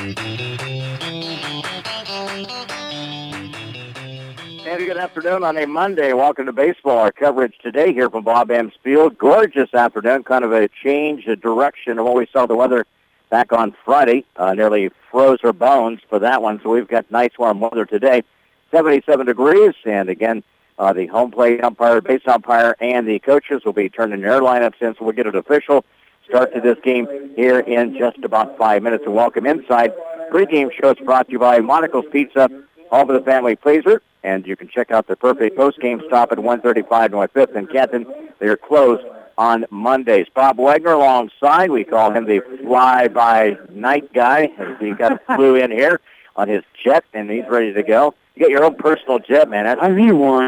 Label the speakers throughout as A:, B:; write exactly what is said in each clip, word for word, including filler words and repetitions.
A: And good afternoon on a Monday. Welcome to baseball. Our coverage today here from Bob Ames Field. Gorgeous afternoon, kind of a change of direction of what we saw the weather back on Friday. Uh, nearly froze our bones for that one, so we've got nice warm weather today. seventy-seven degrees, and again, uh, the home plate umpire, base umpire, and the coaches will be turning their lineups in, so we'll get an official start to this game here in just about five minutes. And welcome inside. Pre-game show is brought to you by Monaco's Pizza, home of the family pleaser. And you can check out the perfect post-game stop at one thirty-five North fifth in Canton. They are closed on Mondays. Bob Wagner alongside. We call him the fly-by-night guy. He got flew in here on his jet, and he's ready to go. You got your own personal jet, man. That's, I need one.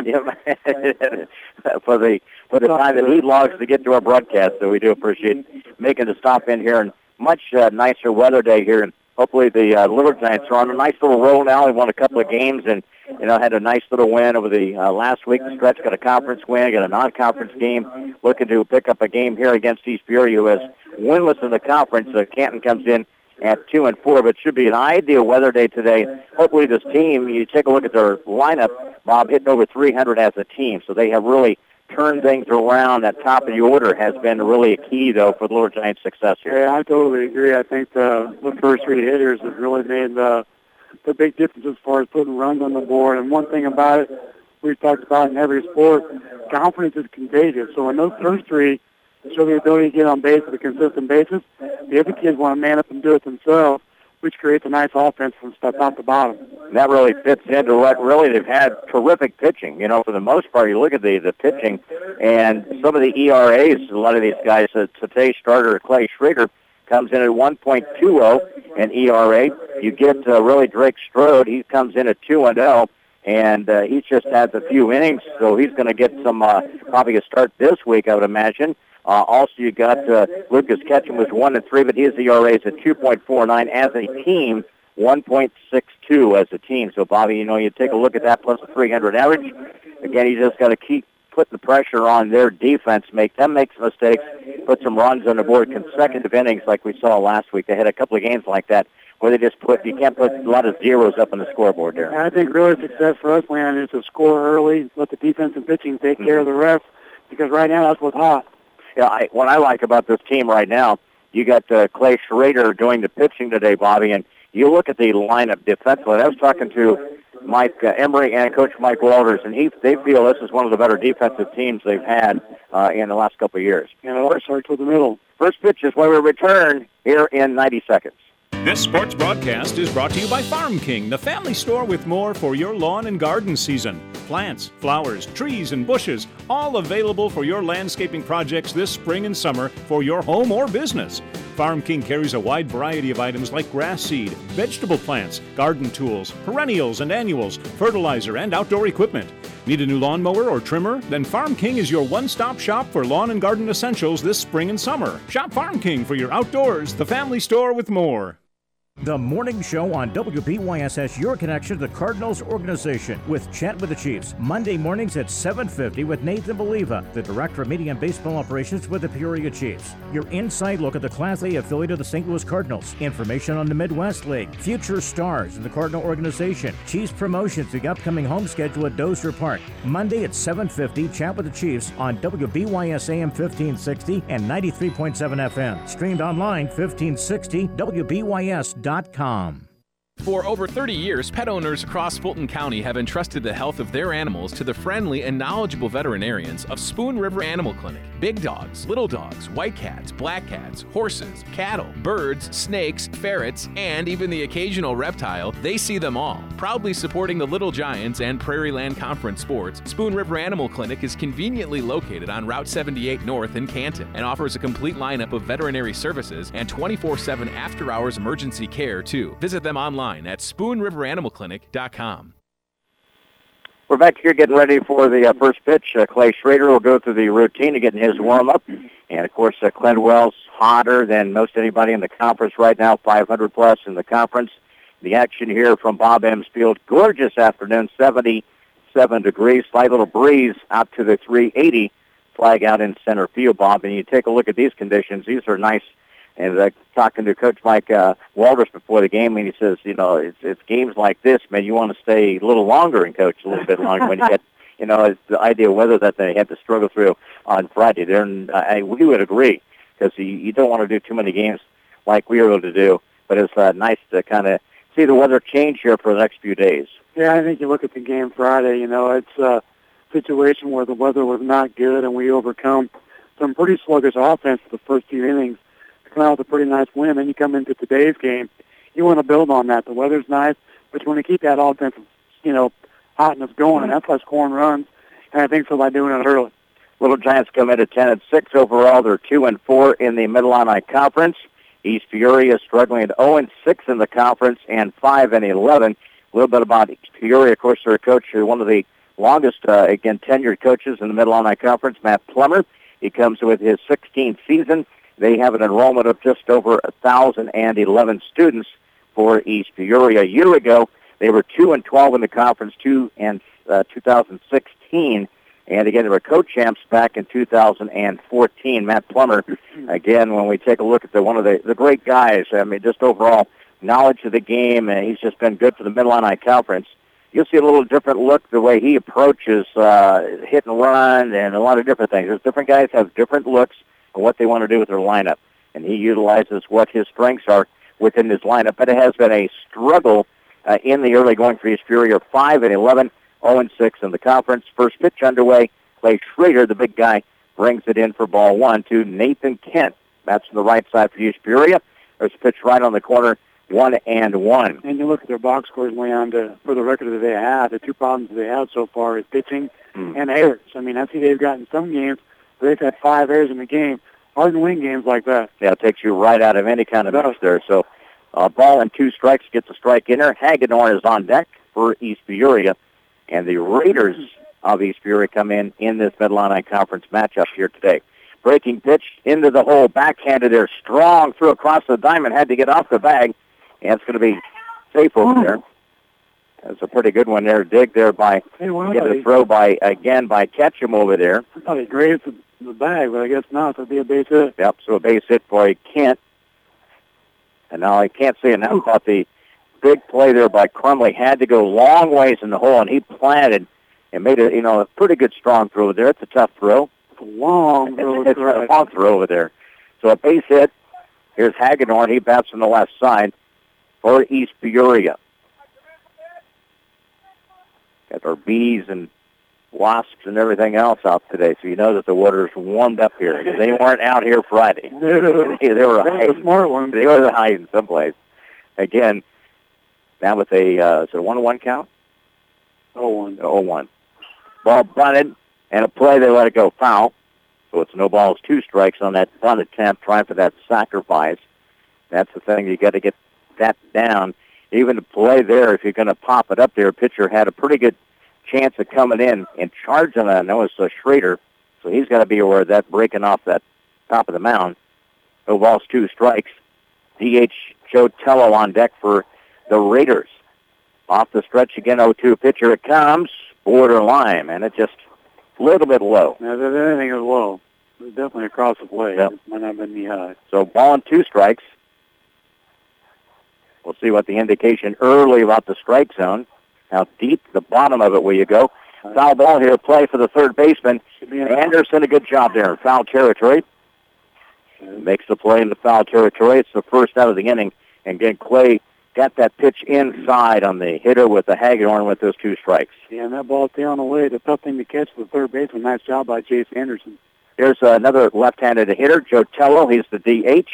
A: for the for the time that he logs to get to our broadcast, so we do appreciate making the stop in here. And much uh, nicer weather day here, and hopefully the uh, Little Giants are on a nice little roll now. They won a couple of games, and you know, had a nice little win over the uh, last week. The stretch got a conference win, got a non-conference game. Looking to pick up a game here against East Peoria, who is winless in the conference. Uh, Canton comes in at two and four, but should be an ideal weather day today. Hopefully, this team. You take a look at their lineup. Bob hitting over three hundred as a team, so they have really turned things around. That top of the order has been really a key, though, for the Little Giants' success here.
B: Yeah, I totally agree. I think the, the first three hitters have really made the the big difference as far as putting runs on the board. And one thing about it, we've talked about in every sport, confidence is contagious. So when those first three show the ability to get on base on a consistent basis, the other kids want to man up and do it themselves, which creates a nice offense from top to bottom.
A: That really fits into what really they've had terrific pitching. You know, for the most part, you look at the, the pitching and some of the E R As, a lot of these guys, uh, today's starter, Clay Schrader, comes in at one point two oh in E R A. You get uh, really Drake Strode. He comes in at two and oh, and uh, he just has a few innings, so he's going to get some, uh, probably a start this week, I would imagine. Uh, also, you got uh, Lucas Ketchum was one and three, but his E R A is at two point four nine as a team, one point six two as a team. So, Bobby, you know, you take a look at that plus a three hundred average. Again, you just got to keep putting the pressure on their defense, make them make some mistakes, put some runs on the board, consecutive innings like we saw last week. They had a couple of games like that where they just put, you can't put a lot of zeros up on the scoreboard there.
B: And I think really success for us, Landon, is to score early, let the defense and pitching take mm-hmm. care of the rest, because right now that's what's hot.
A: Yeah, I, what I like about this team right now, you got uh, Clay Schrader doing the pitching today, Bobby, and you look at the lineup defensively. I was talking to Mike uh, Emery and Coach Mike Walters, and he they feel this is one of the better defensive teams they've had uh, in the last couple of years.
B: And it starts with the middle.
A: First pitch is when we return here in ninety seconds.
C: This sports broadcast is brought to you by Farm King, the family store with more for your lawn and garden season. Plants, flowers, trees, and bushes, all available for your landscaping projects this spring and summer for your home or business. Farm King carries a wide variety of items like grass seed, vegetable plants, garden tools, perennials and annuals, fertilizer, and outdoor equipment. Need a new lawnmower or trimmer? Then Farm King is your one-stop shop for lawn and garden essentials this spring and summer. Shop Farm King for your outdoors, the family store with more.
D: The Morning Show on W B Y S S, your connection to the Cardinals organization with Chat with the Chiefs. Monday mornings at seven fifty with Nathan Believa, the Director of Media and Baseball Operations with the Peoria Chiefs. Your inside look at the Class A affiliate of the Saint Louis Cardinals. Information on the Midwest League, future stars in the Cardinal organization, Chiefs promotions, the upcoming home schedule at Dozier Park. Monday at seven fifty, Chat with the Chiefs on W B Y S A M fifteen sixty and ninety-three point seven F M. Streamed online fifteen sixty W B Y S dot com.
E: For over thirty years, pet owners across Fulton County have entrusted the health of their animals to the friendly and knowledgeable veterinarians of Spoon River Animal Clinic. Big dogs, little dogs, white cats, black cats, horses, cattle, birds, snakes, ferrets, and even the occasional reptile, they see them all. Proudly supporting the Little Giants and Prairie Land Conference sports, Spoon River Animal Clinic is conveniently located on Route seventy-eight North in Canton and offers a complete lineup of veterinary services and twenty-four seven after-hours emergency care, too. Visit them online at spoon river animal clinic dot com.
A: We're back here getting ready for the uh, first pitch. Uh, Clay Schrader will go through the routine of getting his warm-up. And, of course, uh, Clendwell's hotter than most anybody in the conference right now, five hundred plus in the conference. The action here from Bob Ames Field. Gorgeous afternoon, seventy-seven degrees. Slight little breeze out to the three eighty flag out in center field, Bob. And you take a look at these conditions. These are nice And uh, talking to Coach Mike uh, Walters before the game, and he says, you know, it's, it's games like this, man, you want to stay a little longer and coach a little bit longer when you get, you know, it's the ideal weather that they had to struggle through on Friday. There, and I, we would agree, because you, you don't want to do too many games like we were able to do, but it's uh, nice to kind of see the weather change here for the next few days.
B: Yeah, I think you look at the game Friday, you know, it's a situation where the weather was not good, and we overcome some pretty sluggish offense for the first few innings to come out with a pretty nice win. Then you come into today's game, you want to build on that. The weather's nice, but you want to keep that offensive, you know, hotness going, and that's why scoring runs, and I think so by doing it early.
A: Little Giants come in at ten and six overall. They're two and four in the Mid-Illini Conference. East Peoria struggling at zero and six in the conference and five and eleven. A little bit about East Peoria. Of course, their coach, one of the longest, uh, again, tenured coaches in the Mid-Illini Conference, Matt Plummer. He comes with his sixteenth season. They have an enrollment of just over one thousand eleven students for East Peoria. A year ago, they were two and twelve in the conference, two and uh, two thousand sixteen. And again, they were co-champs back in two thousand fourteen. Matt Plummer, again, when we take a look at the one of the, the great guys, I mean, just overall knowledge of the game, and he's just been good for the Mid-Illini Conference. You'll see a little different look the way he approaches uh, hit and run and a lot of different things. There's different guys have different looks on what they want to do with their lineup, and he utilizes what his strengths are within his lineup. But it has been a struggle uh, in the early going for East Peoria, five and eleven. oh and six in the conference. First pitch underway. Clay Schrader, the big guy, brings it in for ball one to Nathan Kent. That's on the right side for East Peoria. There's a pitch right on the corner, one and one.
B: And you look at their box scores, Leon, to, for the record that they had, the two problems they had so far is pitching mm. and errors. I mean, I see they've gotten some games where they've had five errors in the game. Hard to win games like that.
A: Yeah, it takes you right out of any kind of mix there. So uh, ball and two strikes, gets a strike in there. Hagedorn is on deck for East Peoria. And the Raiders of East Peoria come in in this Mid-Illini Conference matchup here today. Breaking pitch into the hole, backhanded there, strong through across the diamond, had to get off the bag, and it's going to be safe over there. That's a pretty good one there. Dig there by,
B: hey, well,
A: get a throw by, again, by Ketchum over there.
B: I thought he grazed the, the bag, but I guess not. That'd be a base hit.
A: Yep, so a base hit for Kent. And now I can't see it now, but the big play there by Crumley had to go long ways in the hole, and he planted and made a, you know, a pretty good strong throw there. It's a tough throw.
B: It's a long throw.
A: It's a long throw over there. So a base hit. Here's Hagedorn. He bats from the left side for East Peoria. Got our bees and wasps and everything else out today, so you know that the water's warmed up here. They weren't out here Friday.
B: No.
A: they, they were
B: hiding. The smart ones.
A: They were hiding someplace. Again, now with a, uh, is it a one to one count?
B: oh one.
A: oh one. Ball bunted, and a play, they let it go foul. So it's no balls, two strikes on that bunt attempt, trying for that sacrifice. That's the thing, you got to get that down. Even the play there, if you're going to pop it up there, pitcher had a pretty good chance of coming in and charging that. I know it's a Schrader, so he's got to be aware of that, breaking off that top of the mound. No balls, two strikes. D H Joe Tello on deck for the Raiders. Off the stretch again, oh two pitcher. It comes, borderline, and it just a little bit low.
B: Yeah, anything is low. It's definitely across the plate.
A: Yep.
B: It might not have been knee high.
A: So ball and two strikes. We'll see what the indication early about the strike zone. How deep the bottom of it will you go? Foul ball here, play for the third baseman. Anderson, a good job there in foul territory. Makes the play in the foul territory. It's the first out of the inning. And again, Clay got that pitch inside on the hitter with the Hagedorn with those two strikes.
B: Yeah, and that ball down the way. The tough thing to catch for the third baseman. Nice job by Chase Anderson.
A: Here's uh, another left-handed hitter, Joe Tello. He's the D H.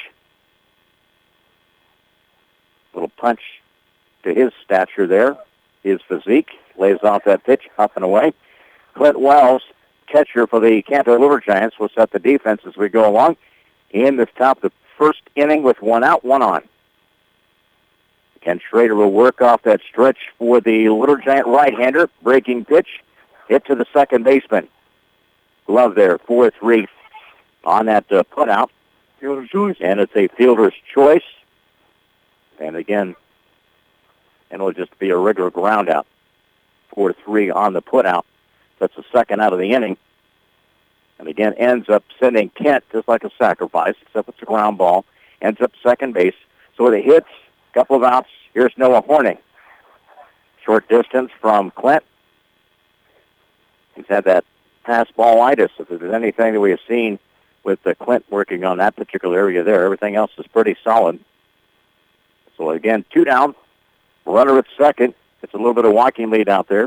A: Little punch to his stature there. His physique lays off that pitch, up and away. Clint Wells, catcher for the Canto River Giants, will set the defense as we go along. In the top of the first inning with one out, one on. Ken Schrader will work off that stretch for the Little Giant right-hander. Breaking pitch, hit to the second baseman. Glove there, four three on that uh, put-out.
B: Fielder's choice.
A: And it's a fielder's choice. And again, and it'll just be a regular ground out. four three on the put-out. That's the second out of the inning. And again, ends up sending Kent just like a sacrifice, except it's a ground ball. ends up second base. So with the hits, a couple of outs, here's Noah Horning. Short distance from Clint. He's had that pass ballitis. If there's anything that we have seen with the Clint working on that particular area there, everything else is pretty solid. So again, two down, runner at second. It's a little bit of walking lead out there.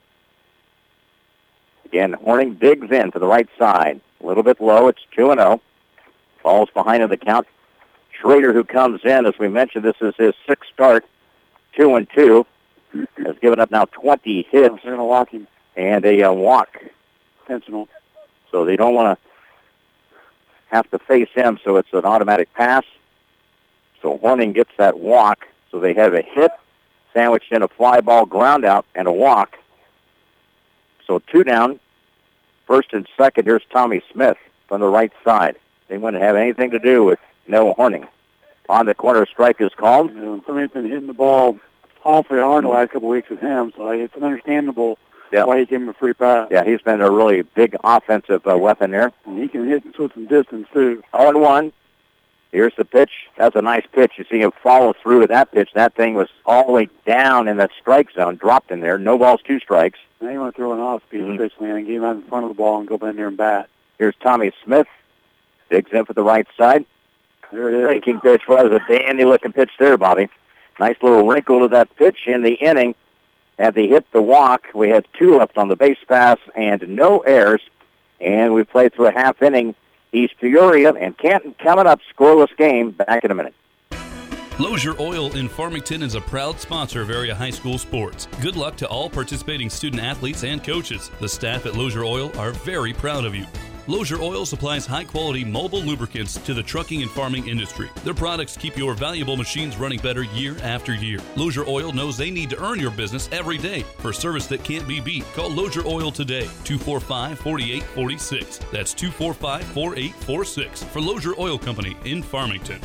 A: Again, Horning digs in to the right side. A little bit low. It's two and oh. Falls behind in the count. Schrader, who comes in, as we mentioned, this is his sixth start, two and two. Has given up now twenty hits.
B: They're going to walk him.
A: And a uh, walk.
B: Intentional.
A: So they don't want to have to face him, so it's an automatic pass. So Horning gets that walk. So they have a hit, sandwiched in a fly ball ground out, and a walk. So two down. First and second, here's Tommy Smith from the right side. They wouldn't have anything to do with Noah Horning. On the corner, strike is called.
B: You know, somebody's been hitting the ball awfully hard the last couple of weeks with him, so it's an understandable
A: Yep.
B: why he gave him a free pass.
A: Yeah, he's been a really big offensive uh, weapon there.
B: And he can hit with some distance, too.
A: oh and one. Here's the pitch. That's a nice pitch. You see him follow through with that pitch. That thing was all the way down in that strike zone, dropped in there. No balls, two strikes.
B: Now you want to throw an off-speed
A: Mm-hmm.
B: pitch, man, and get him out in front of the ball and go in there and bat.
A: Here's Tommy Smith. Digs in for the right side.
B: There it is.
A: Breaking pitch was a dandy-looking pitch there, Bobby. Nice little wrinkle to that pitch in the inning. As they hit the walk, we had two left on the base pass and no errors. And we played through a half inning. East Peoria and Canton coming up, scoreless game. Back in a minute.
F: Lozier Oil in Farmington is a proud sponsor of area high school sports. Good luck to all participating student athletes and coaches. The staff at Lozier Oil are very proud of you. Lozier Oil supplies high-quality mobile lubricants to the trucking and farming industry. Their products keep your valuable machines running better year after year. Lozier Oil knows they need to earn your business every day. For service that can't be beat, call Lozier Oil today, two four five, four eight four six. That's two four five, four eight four six for Lozier Oil Company in Farmington.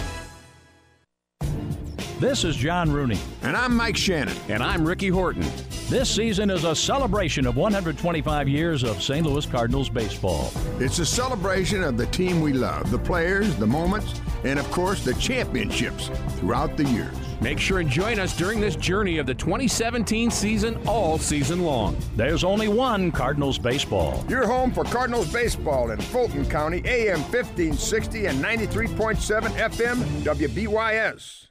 D: This is John Rooney.
G: And I'm Mike Shannon.
C: And I'm Ricky Horton.
D: This season is a celebration of one hundred twenty-five years of Saint Louis Cardinals baseball.
G: It's a celebration of the team we love, the players, the moments, and of course the championships throughout the years.
C: Make sure and join us during this journey of the twenty seventeen season all season long.
D: There's only one Cardinals baseball.
G: Your home for Cardinals baseball in Fulton County, A M fifteen sixty and ninety-three point seven F M W B Y S.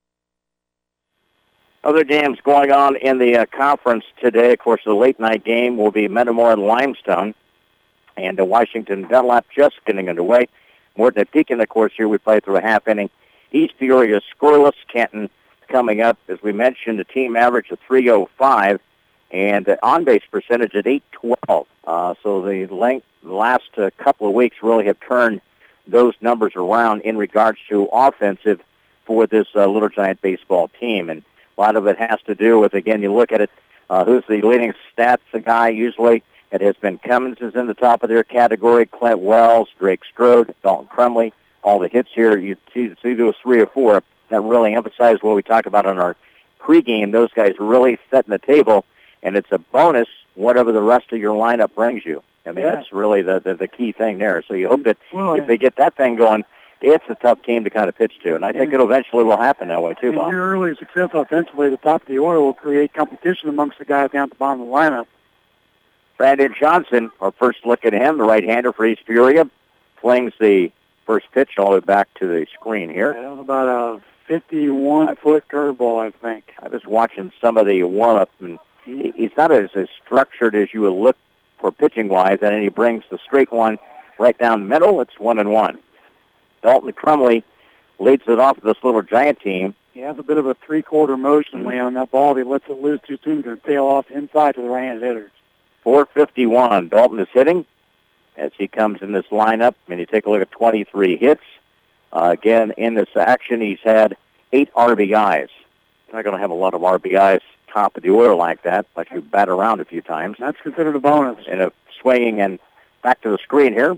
A: Other games going on in the uh, conference today. Of course, the late-night game will be Metamora and Limestone. And uh, Washington Dunlap just getting underway. Morton at Pekin, of course, here we play through a half inning. East Peoria scoreless. Canton coming up. As we mentioned, the team average of three oh five. And the on-base percentage at eight twelve. Uh, so the length, the last uh, couple of weeks really have turned those numbers around in regards to offensive for this uh, Little Giant baseball team. And a lot of it has to do with, again, you look at it, uh, who's the leading stats guy usually. It has been Cummins is in the top of their category, Clint Wells, Drake Strode, Dalton Crumley. All the hits here, you see, see those three or four that really emphasize what we talked about on our pregame. Those guys really setting the table, and it's a bonus whatever the rest of your lineup brings you. I mean,
B: Yeah.
A: that's really the, the, the key thing there. So you hope that
B: Well,
A: if they get that thing going, it's a tough team to kind of pitch to, and I think it eventually will happen that way too,
B: And
A: Bob.
B: your early success offensively at the top of the order will create competition amongst the guys down at the bottom of the lineup.
A: Brandon Johnson, our first look at him, the right-hander for East Peoria, flings the first pitch all the way back to the screen here.
B: That was about a fifty-one-foot curveball, I think.
A: I was watching some of the warm-up, and he- he's not as, as structured as you would look for pitching-wise, and then he brings the straight one right down the middle. It's one and one. Dalton Crumley leads it off of this Little Giant team.
B: He has a bit of a three-quarter motion way on that ball. If he lets it loose too soon, going to tail off inside to the right-handed hitters.
A: four fifty-one. Dalton is hitting as he comes in this lineup. And you take a look at twenty-three hits. Uh, again, in this action, he's had eight R B Is. He's not going to have a lot of R B Is top of the order like that, but you bat around a few times.
B: That's considered a bonus.
A: And a swinging and back to the screen here.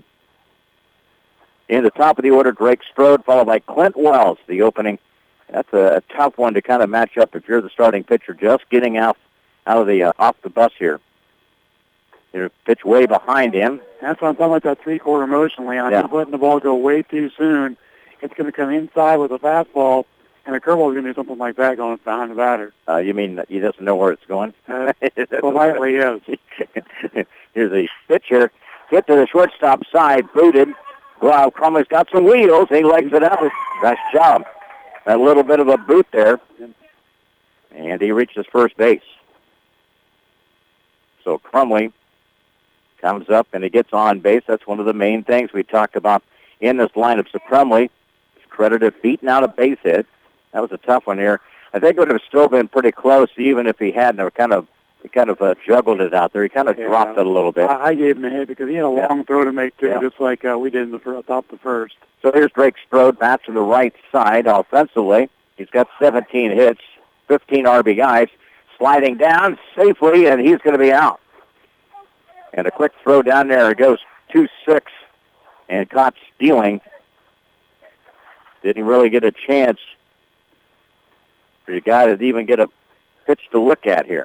A: In the top of the order, Drake Strode, followed by Clint Wells, the opening. That's a, a tough one to kind of match up if you're the starting pitcher, just getting out out of the uh, off the bus here. You pitch way behind him.
B: That's what I'm talking about, that three-quarter motion, Leon.
A: Yeah.
B: He's letting the ball go way too soon. it's going to come inside with a fastball, and a curveball is going to do something like that going behind the batter.
A: Uh, you mean he doesn't know where it's going?
B: Uh, politely, yes.
A: Here's the pitcher. Hit to the shortstop side, booted. Wow, Crumley's got some wheels. He legs it out. Nice job. A little bit of a boot there. And he reaches first base. So Crumley comes up and he gets on base. That's one of the main things we talked about in this lineup. So Crumley is credited beating out a base hit. That was a tough one here. I think it would have still been pretty close, even if he hadn't kind of he kind of uh, juggled it out there. He kind of yeah, dropped it a little bit.
B: I, I gave him a hit because he had a long
A: yeah.
B: throw to make, too,
A: yeah.
B: just like uh, we did in the first, top of the first.
A: So here's Drake Strode back to the right side offensively. He's got seventeen hits, fifteen R B Is, sliding down safely, and he's going to be out. And a quick throw down there. It goes two six, and caught stealing. Didn't really get a chance for the guy to even get a pitch to look at here.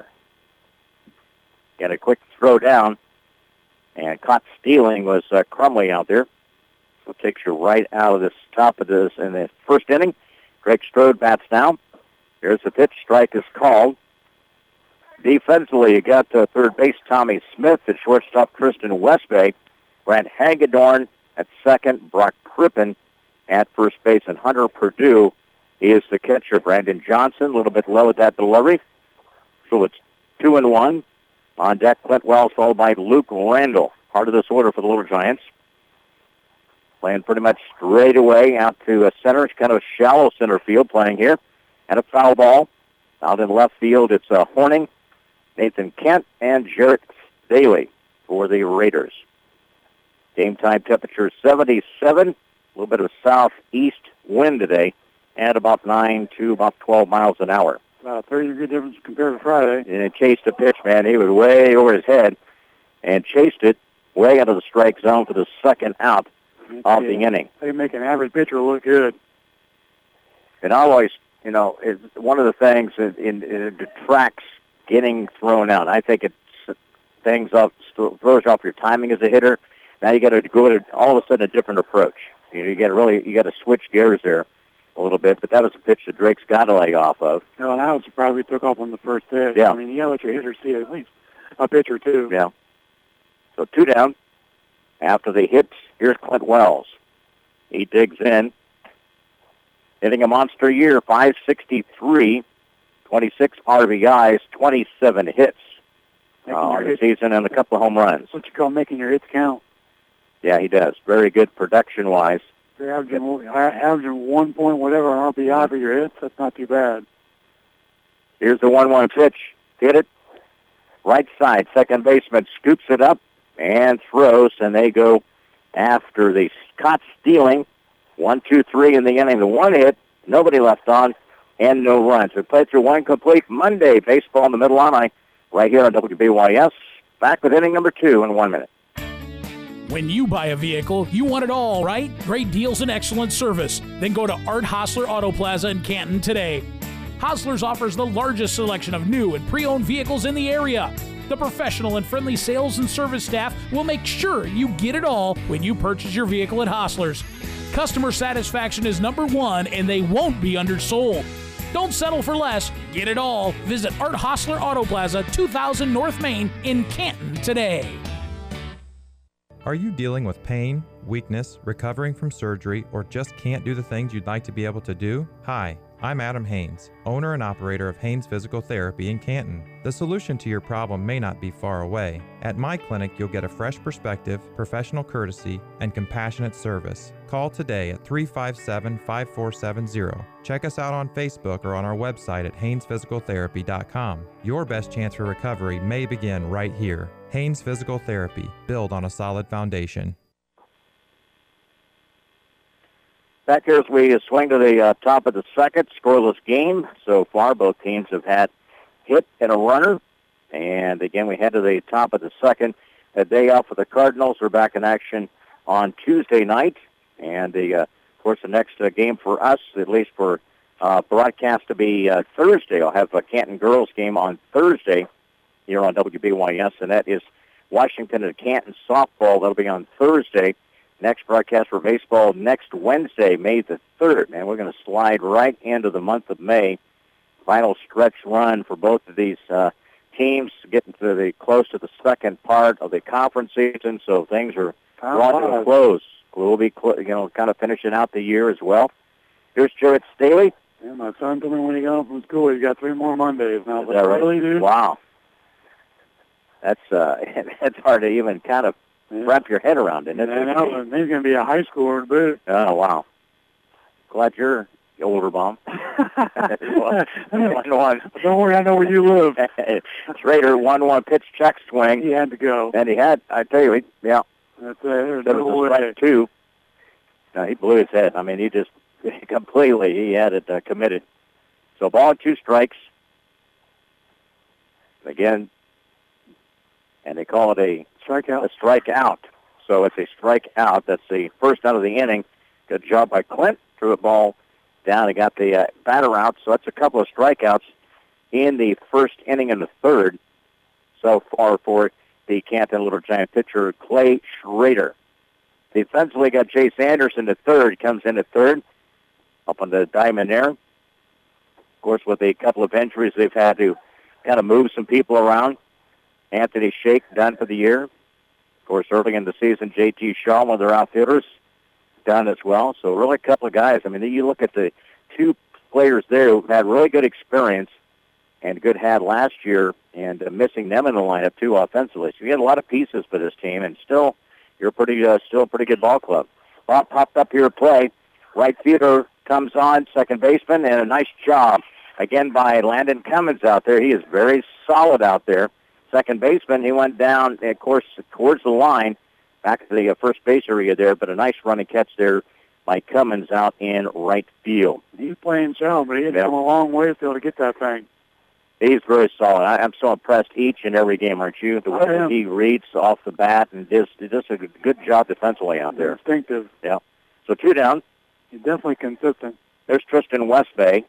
A: Got a quick throw down, and caught stealing was uh, Crumley out there. So it takes you right out of this top of this in the first inning. Drake Strode bats down. Here's the pitch. Strike is called. Defensively, you got uh, third base Tommy Smith, at shortstop Tristan Westbay, Brent Hagedorn at second, Brock Crippen at first base, and Hunter Purdue is the catcher. Brandon Johnson, a little bit low at that delivery. So it's two and one. On deck, Clint Wells, followed by Luke Randall. Part of this order for the Little Giants. Playing pretty much straight away out to a center. It's kind of a shallow center field playing here. And a foul ball. Out in left field, it's uh, Horning, Nathan Kent, and Jarrett Staley for the Raiders. Game time temperature seventy-seven. A little bit of a southeast wind today at about nine to about twelve miles an hour.
B: About a thirty degree difference compared to Friday.
A: And he chased the pitch, man. He was way over his head and chased it way out of the strike zone for the second out of the inning.
B: They make an average pitcher look good.
A: And always, you know, is one of the things that in, it detracts getting thrown out. I think it things off, throws off your timing as a hitter. Now you got to go to all of a sudden a different approach. You know, you got to really you got to switch gears there a little bit. But that was a pitch that Drake's got to lay off of.
B: No, and I was surprised we took off on the first pitch.
A: Yeah.
B: I mean, you got to let your hitters see at least a pitch or two.
A: Yeah. So two down. After the hits, here's Clint Wells. He digs in. Hitting a monster year, five sixty-three, twenty-six R B Is, twenty-seven hits uh, the season, and a couple of home runs.
B: That's what you call making your hits count.
A: Yeah, he does. Very good production-wise.
B: You're averaging, averaging one point whatever R B I for your hits. That's not too bad.
A: Here's the one one pitch. Hit it. Right side. Second baseman scoops it up and throws, and they go after the caught stealing. One, two, three in the inning. The one hit, nobody left on, and no runs. We played through one complete Monday baseball in the Middle Illini right here on W B Y S. Back with inning number two in one minute.
H: When you buy a vehicle, you want it all, right? Great deals and excellent service. Then go to Art Hostler Auto Plaza in Canton today. Hostler's offers the largest selection of new and pre-owned vehicles in the area. The professional and friendly sales and service staff will make sure you get it all when you purchase your vehicle at Hostler's. Customer satisfaction is number one, and they won't be undersold. Don't settle for less. Get it all. Visit Art Hostler Auto Plaza, two thousand North Main in Canton today.
I: Are you dealing with pain, weakness, recovering from surgery, or just can't do the things you'd like to be able to do? Hi, I'm Adam Haynes, owner and operator of Haynes Physical Therapy in Canton. The solution to your problem may not be far away. At my clinic, you'll get a fresh perspective, professional courtesy, and compassionate service. Call today at three five seven, five four seven zero. Check us out on Facebook or on our website at haynes physical therapy dot com. Your best chance for recovery may begin right here. Haynes Physical Therapy, build on a solid foundation.
A: Back here as we swing to the uh, top of the second, scoreless game. So far, both teams have had hit and a runner. And again, we head to the top of the second. A day off for the Cardinals. We're back in action on Tuesday night. And, the, uh, of course, the next uh, game for us, at least for uh, broadcast to be uh, Thursday. I'll have a Canton girls game on Thursday here on W B Y S, and that is Washington and Canton softball. That'll be on Thursday. Next broadcast for baseball next Wednesday, May the third. Man, we're going to slide right into the month of May. Final stretch run for both of these uh, teams, getting to the close to the second part of the conference season, so things are brought to a close. We'll be, you know, kind of finishing out the year as well. Here's Jarrett Staley.
B: Yeah, my son told me when he got home from school, he's got three more Mondays now.
A: Is that right?
B: Really, dude?
A: Wow. That's uh, that's hard to even kind of yeah. wrap your head around, isn't it?
B: I know, and he's going to be a high schooler in a bit.
A: Oh, wow. Glad you're older, Bomb. one, one.
B: Don't worry, I know where you live.
A: Schrader, one one pitch check swing.
B: He had to go.
A: And he had, I tell you, he, yeah.
B: That's uh, there's
A: that
B: no
A: was
B: way.
A: Strike two. No, he blew his head. I mean, he just completely, he had it uh, committed. So ball and two strikes. Again, and they call it a
B: strikeout.
A: A strikeout. So it's a strikeout. That's the first out of the inning. Good job by Clint. Threw a ball down and got the uh, batter out. So that's a couple of strikeouts in the first inning and the third so far for the Canton Little Giant pitcher, Clay Schrader. Defensively got Chase Anderson at third. Comes in at third. Up on the diamond there. Of course, with a couple of injuries, they've had to kind of move some people around. Anthony Shake done for the year. Of course, early in the season, J T Shaw, one of their outfielders, done as well. So really a couple of guys. I mean, you look at the two players there who've had really good experience and good had last year, and uh, missing them in the lineup too offensively. So you had a lot of pieces for this team, and still, you're pretty, uh, still a pretty good ball club. Bob popped up here to play. Right fielder comes on, second baseman, and a nice job again by Landon Cummins out there. He is very solid out there. Second baseman, he went down, of course, towards the line, back to the uh, first base area there, but a nice running catch there by Cummins out in right field.
B: He's playing sound, but he had yeah. come a long way to be able to get that thing.
A: He's very solid. I, I'm so impressed each and every game, aren't you? The way he reads off the bat and just, just a good job defensively out there.
B: Instinctive.
A: Yeah. So two down.
B: He's definitely consistent.
A: There's Tristan Westbay.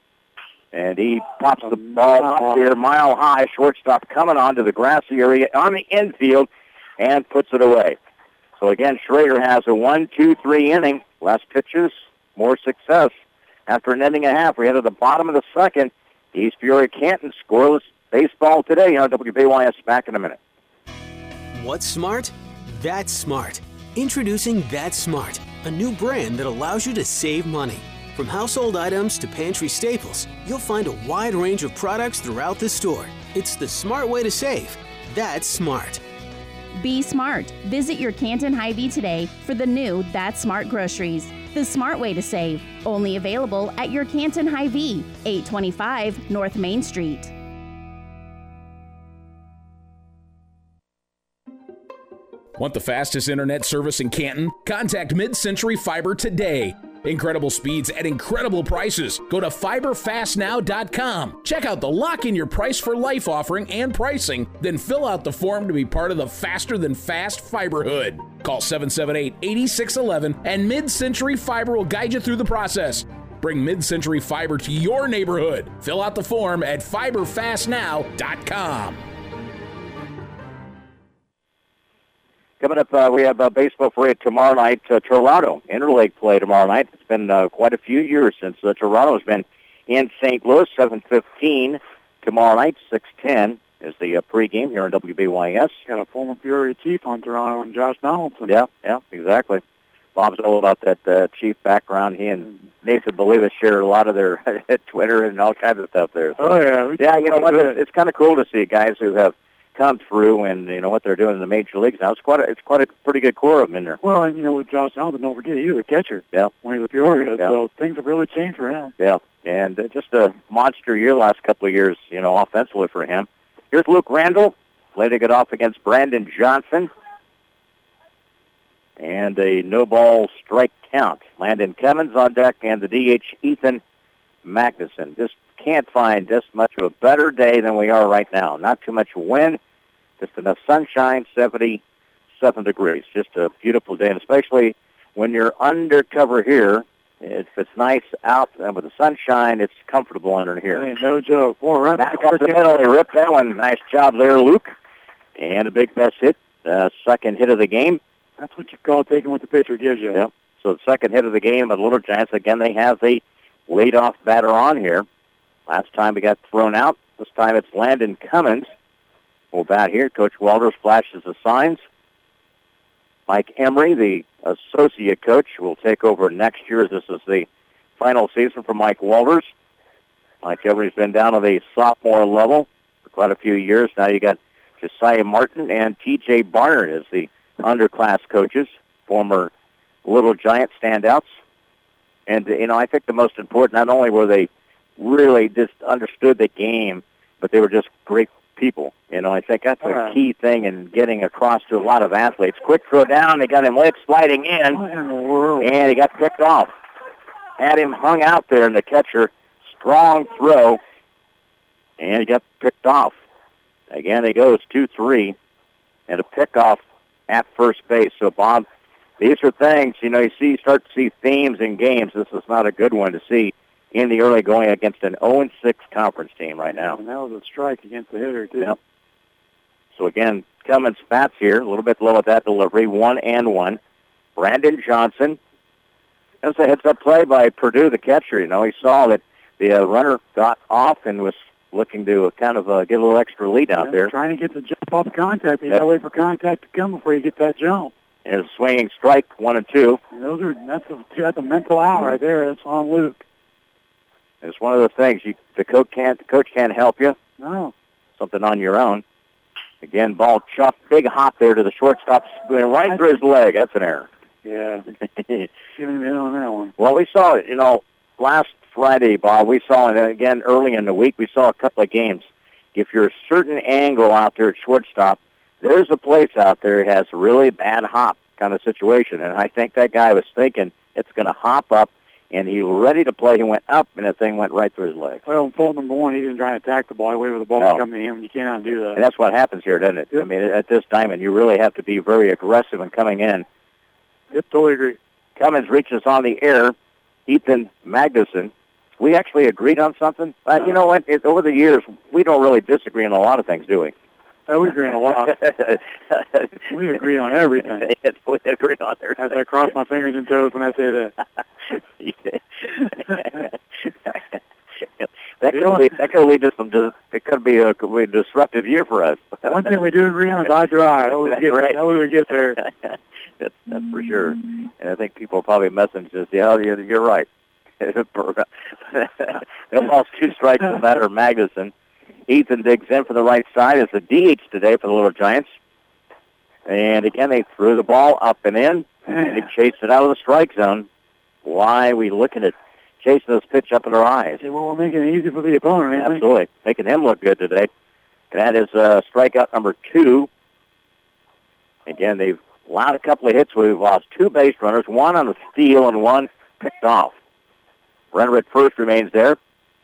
A: And he pops the ball up here, mile high, shortstop coming onto the grassy area on the infield and puts it away. So again, Schrader has a one, two, three inning. Less pitches, more success. After an inning and a half, we head to the bottom of the second. East Peoria Canton scoreless baseball today on W B Y S. Back in a minute.
J: What's smart? That's smart. Introducing That's Smart, a new brand that allows you to save money. From household items to pantry staples, you'll find a wide range of products throughout the store. It's the smart way to save. That's smart.
K: Be smart. Visit your Canton Hy-Vee today for the new That's Smart groceries. The smart way to save. Only available at your Canton Hy-Vee, eight twenty-five North Main Street.
H: Want the fastest internet service in Canton? Contact Mid-Century Fiber today. Incredible speeds at incredible prices. Go to fiber fast now dot com. Check out the Lock in Your Price for Life offering and pricing. Then fill out the form to be part of the faster than fast Fiberhood. Call seven seven eight, eight six one one and Mid-Century Fiber will guide you through the process. Bring Mid-Century Fiber to your neighborhood. Fill out the form at fiber fast now dot com.
A: Coming up, uh, we have uh, baseball for you tomorrow night. Uh, Toronto, interleague play tomorrow night. It's been uh, quite a few years since uh, Toronto's been in Saint Louis. seven fifteen tomorrow night, six ten is the uh, pregame here on W B Y S.
B: Got a former Peoria Chief on Toronto and Josh Donaldson.
A: Yeah, yeah, exactly. Bob's all about that uh, Chief background. He and Nathan Believa share a lot of their Twitter and all kinds of stuff there. So,
B: oh, yeah.
A: Yeah, you know what? It's, it's kind of cool to see guys who have come through and, you know, what they're doing in the major leagues now. It's quite a, it's quite a pretty good core of them in there.
B: Well, and, you know, with Josh Allen, don't forget, he was a catcher
A: yeah.
B: when he was Peoria,
A: yeah.
B: so things have really changed for him.
A: Yeah, and uh, just a monster year last couple of years, you know, offensively for him. Here's Luke Randall, letting it off against Brandon Johnson. And a no-ball strike count. Landon Cummins on deck and the D H, Ethan Magnuson. Just can't find this much of a better day than we are right now. Not too much wind, just enough sunshine, seventy-seven degrees. Just a beautiful day, and especially when you're undercover here, if it's nice out and with the sunshine, it's comfortable under here.
B: Hey, no joke. Boy, right
A: back up the middle, he ripped that one. Nice job there, Luke. And a big best hit, uh, second hit of the game
B: That's what you call taking what the pitcher gives you.
A: Yep. So the second hit of the game of the Little Giants. Again, they have the leadoff batter on here. Last time we got thrown out. This time it's Landon Cummins. We'll bat here. Coach Walters flashes the signs. Mike Emery, the associate coach, will take over next year. This is the final season for Mike Walters. Mike Emery's been down to the sophomore level for quite a few years. Now you got Josiah Martin and T J Barnard as the underclass coaches, former Little Giant standouts. And, you know, I think the most important, not only were they really just understood the game, but they were just great people. You know, I think that's a
B: right.
A: key thing in getting across to a lot of athletes. Quick throw down, they got him lit sliding in,
B: What in the world?
A: and he got picked off. Had him hung out there, and the catcher, strong throw, and he got picked off. Again, he goes two three, and a pickoff at first base. So, Bob, these are things, you know, you see, start to see themes in games. This is not a good one to see in the early going against an oh and six conference team right now.
B: And that was a strike against the hitter, too.
A: Yep. So, again, Cummins bats here, a little bit low at that delivery, one and one. Brandon Johnson. That's a heads-up play by Purdue, the catcher. You know, he saw that the uh, runner got off and was looking to uh, kind of uh, get a little extra lead out
B: Yeah,
A: there.
B: Trying to get the jump off contact. You
A: Yep.
B: got to wait for contact to come before you get that jump.
A: And a swinging strike, one and two.
B: And those are that's a that's a mental out right there. That's on Luke.
A: It's one of the things you the coach can't the coach can't help you.
B: No.
A: Something on your own. Again, ball chopped, big hop there to the shortstop, going right through his leg. That's an error.
B: Yeah. Give him in on that one.
A: Well, we saw it, you know, last Friday, Bob, we saw it again early in the week. We saw a couple of games. If you're a certain angle out there at shortstop, there's a place out there that has a really bad hop kind of situation. And I think that guy was thinking it's going to hop up, and he was ready to play. He went up, and the thing went right through his leg.
B: Well, in fault number one, he didn't try to attack the ball. He waited for the ball
A: No.
B: to come to him. You cannot do that.
A: And that's what happens here, doesn't it?
B: Yep.
A: I mean, at this diamond, you really have to be very aggressive in coming in.
B: Yep, totally agree.
A: Cummins reaches on the air. Ethan Magnuson. We actually agreed on something. Uh, you know what? It, over the years, we don't really disagree on a lot of things, do we?
B: Uh, we agree on a lot. We agree on everything.
A: we agree on everything.
B: As I cross my fingers and toes when I say that.
A: that could be that could lead to some. Dis- it could be a, could be a disruptive year for us.
B: One thing we do agree on is eye to eye. That way we
A: That's
B: get,
A: right.
B: that way we get there.
A: that's, that's for sure. And I think people probably message us, yeah, you're, you're right. They lost two strikes no matter Magnuson. Ethan digs in for the right side as the D H today for the Little Giants. And again, they threw the ball up and in, and he chased it out of the strike zone. Why are we looking at chasing this pitch up in our eyes?
B: Well, we're making it easy for the opponent, ain't we?
A: Absolutely. Making him look good today. And that is uh, strikeout number two. Again, they've allowed a couple of hits. We've lost two base runners, one on a steal and one picked off. Runner at first remains there.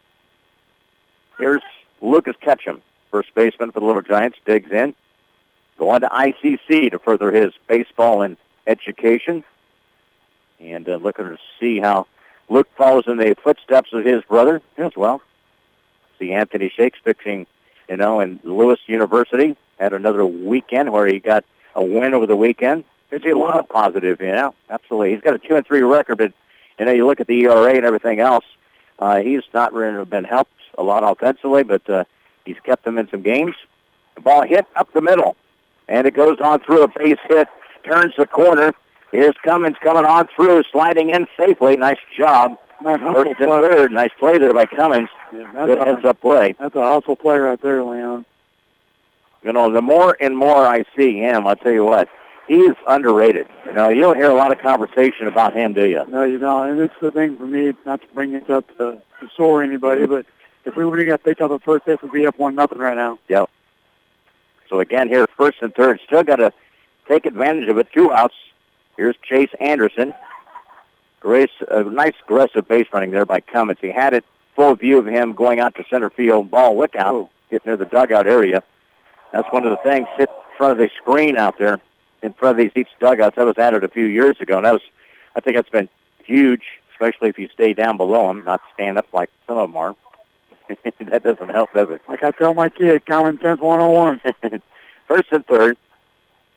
A: Here's Lucas Ketchum, first baseman for the Little Giants, digs in. Going to I C C to further his baseball and education. And uh, looking to see how Luke follows in the footsteps of his brother as well. See Anthony Shakes pitching, you know, in Lewis University. Had another weekend where he got a win over the weekend. There's a lot of positive, you know. Absolutely. He's got a two and three record, but, you know, you look at the E R A and everything else, uh, he's not really been helped a lot offensively, but uh, he's kept them in some games. The ball hit up the middle, and it goes on through a base hit, turns the corner. Here's Cummins coming on through, sliding in safely. Nice job.
B: Nice
A: First and
B: play.
A: third. Nice play there by Cummins.
B: Yeah, that's
A: Good
B: a-
A: heads-up play.
B: That's a hustle play right there, Leon.
A: You know, the more and more I see him, I'll tell you what, he's underrated. You know, you don't hear a lot of conversation about him, do you?
B: No, you don't. And it's the thing for me, not to bring this up to, to sore anybody, but if we would have got picked up at first, this would be up one nothing right now.
A: Yep. So again, here first and third, still got to take advantage of it. Two outs. Here's Chase Anderson. Grace, a nice aggressive base running there by Cummins. He had it full view of him going out to center field. Ball wick out,
B: Oh.
A: hit near the dugout area. That's one of the things. Hit in front of the screen out there in front of these each dugouts. That was added a few years ago, and that was, I think that's been huge, especially if you stay down below them, not stand up like some of them are. That doesn't help, does it?
B: Like I tell my kid, common sense one oh one.
A: First and third.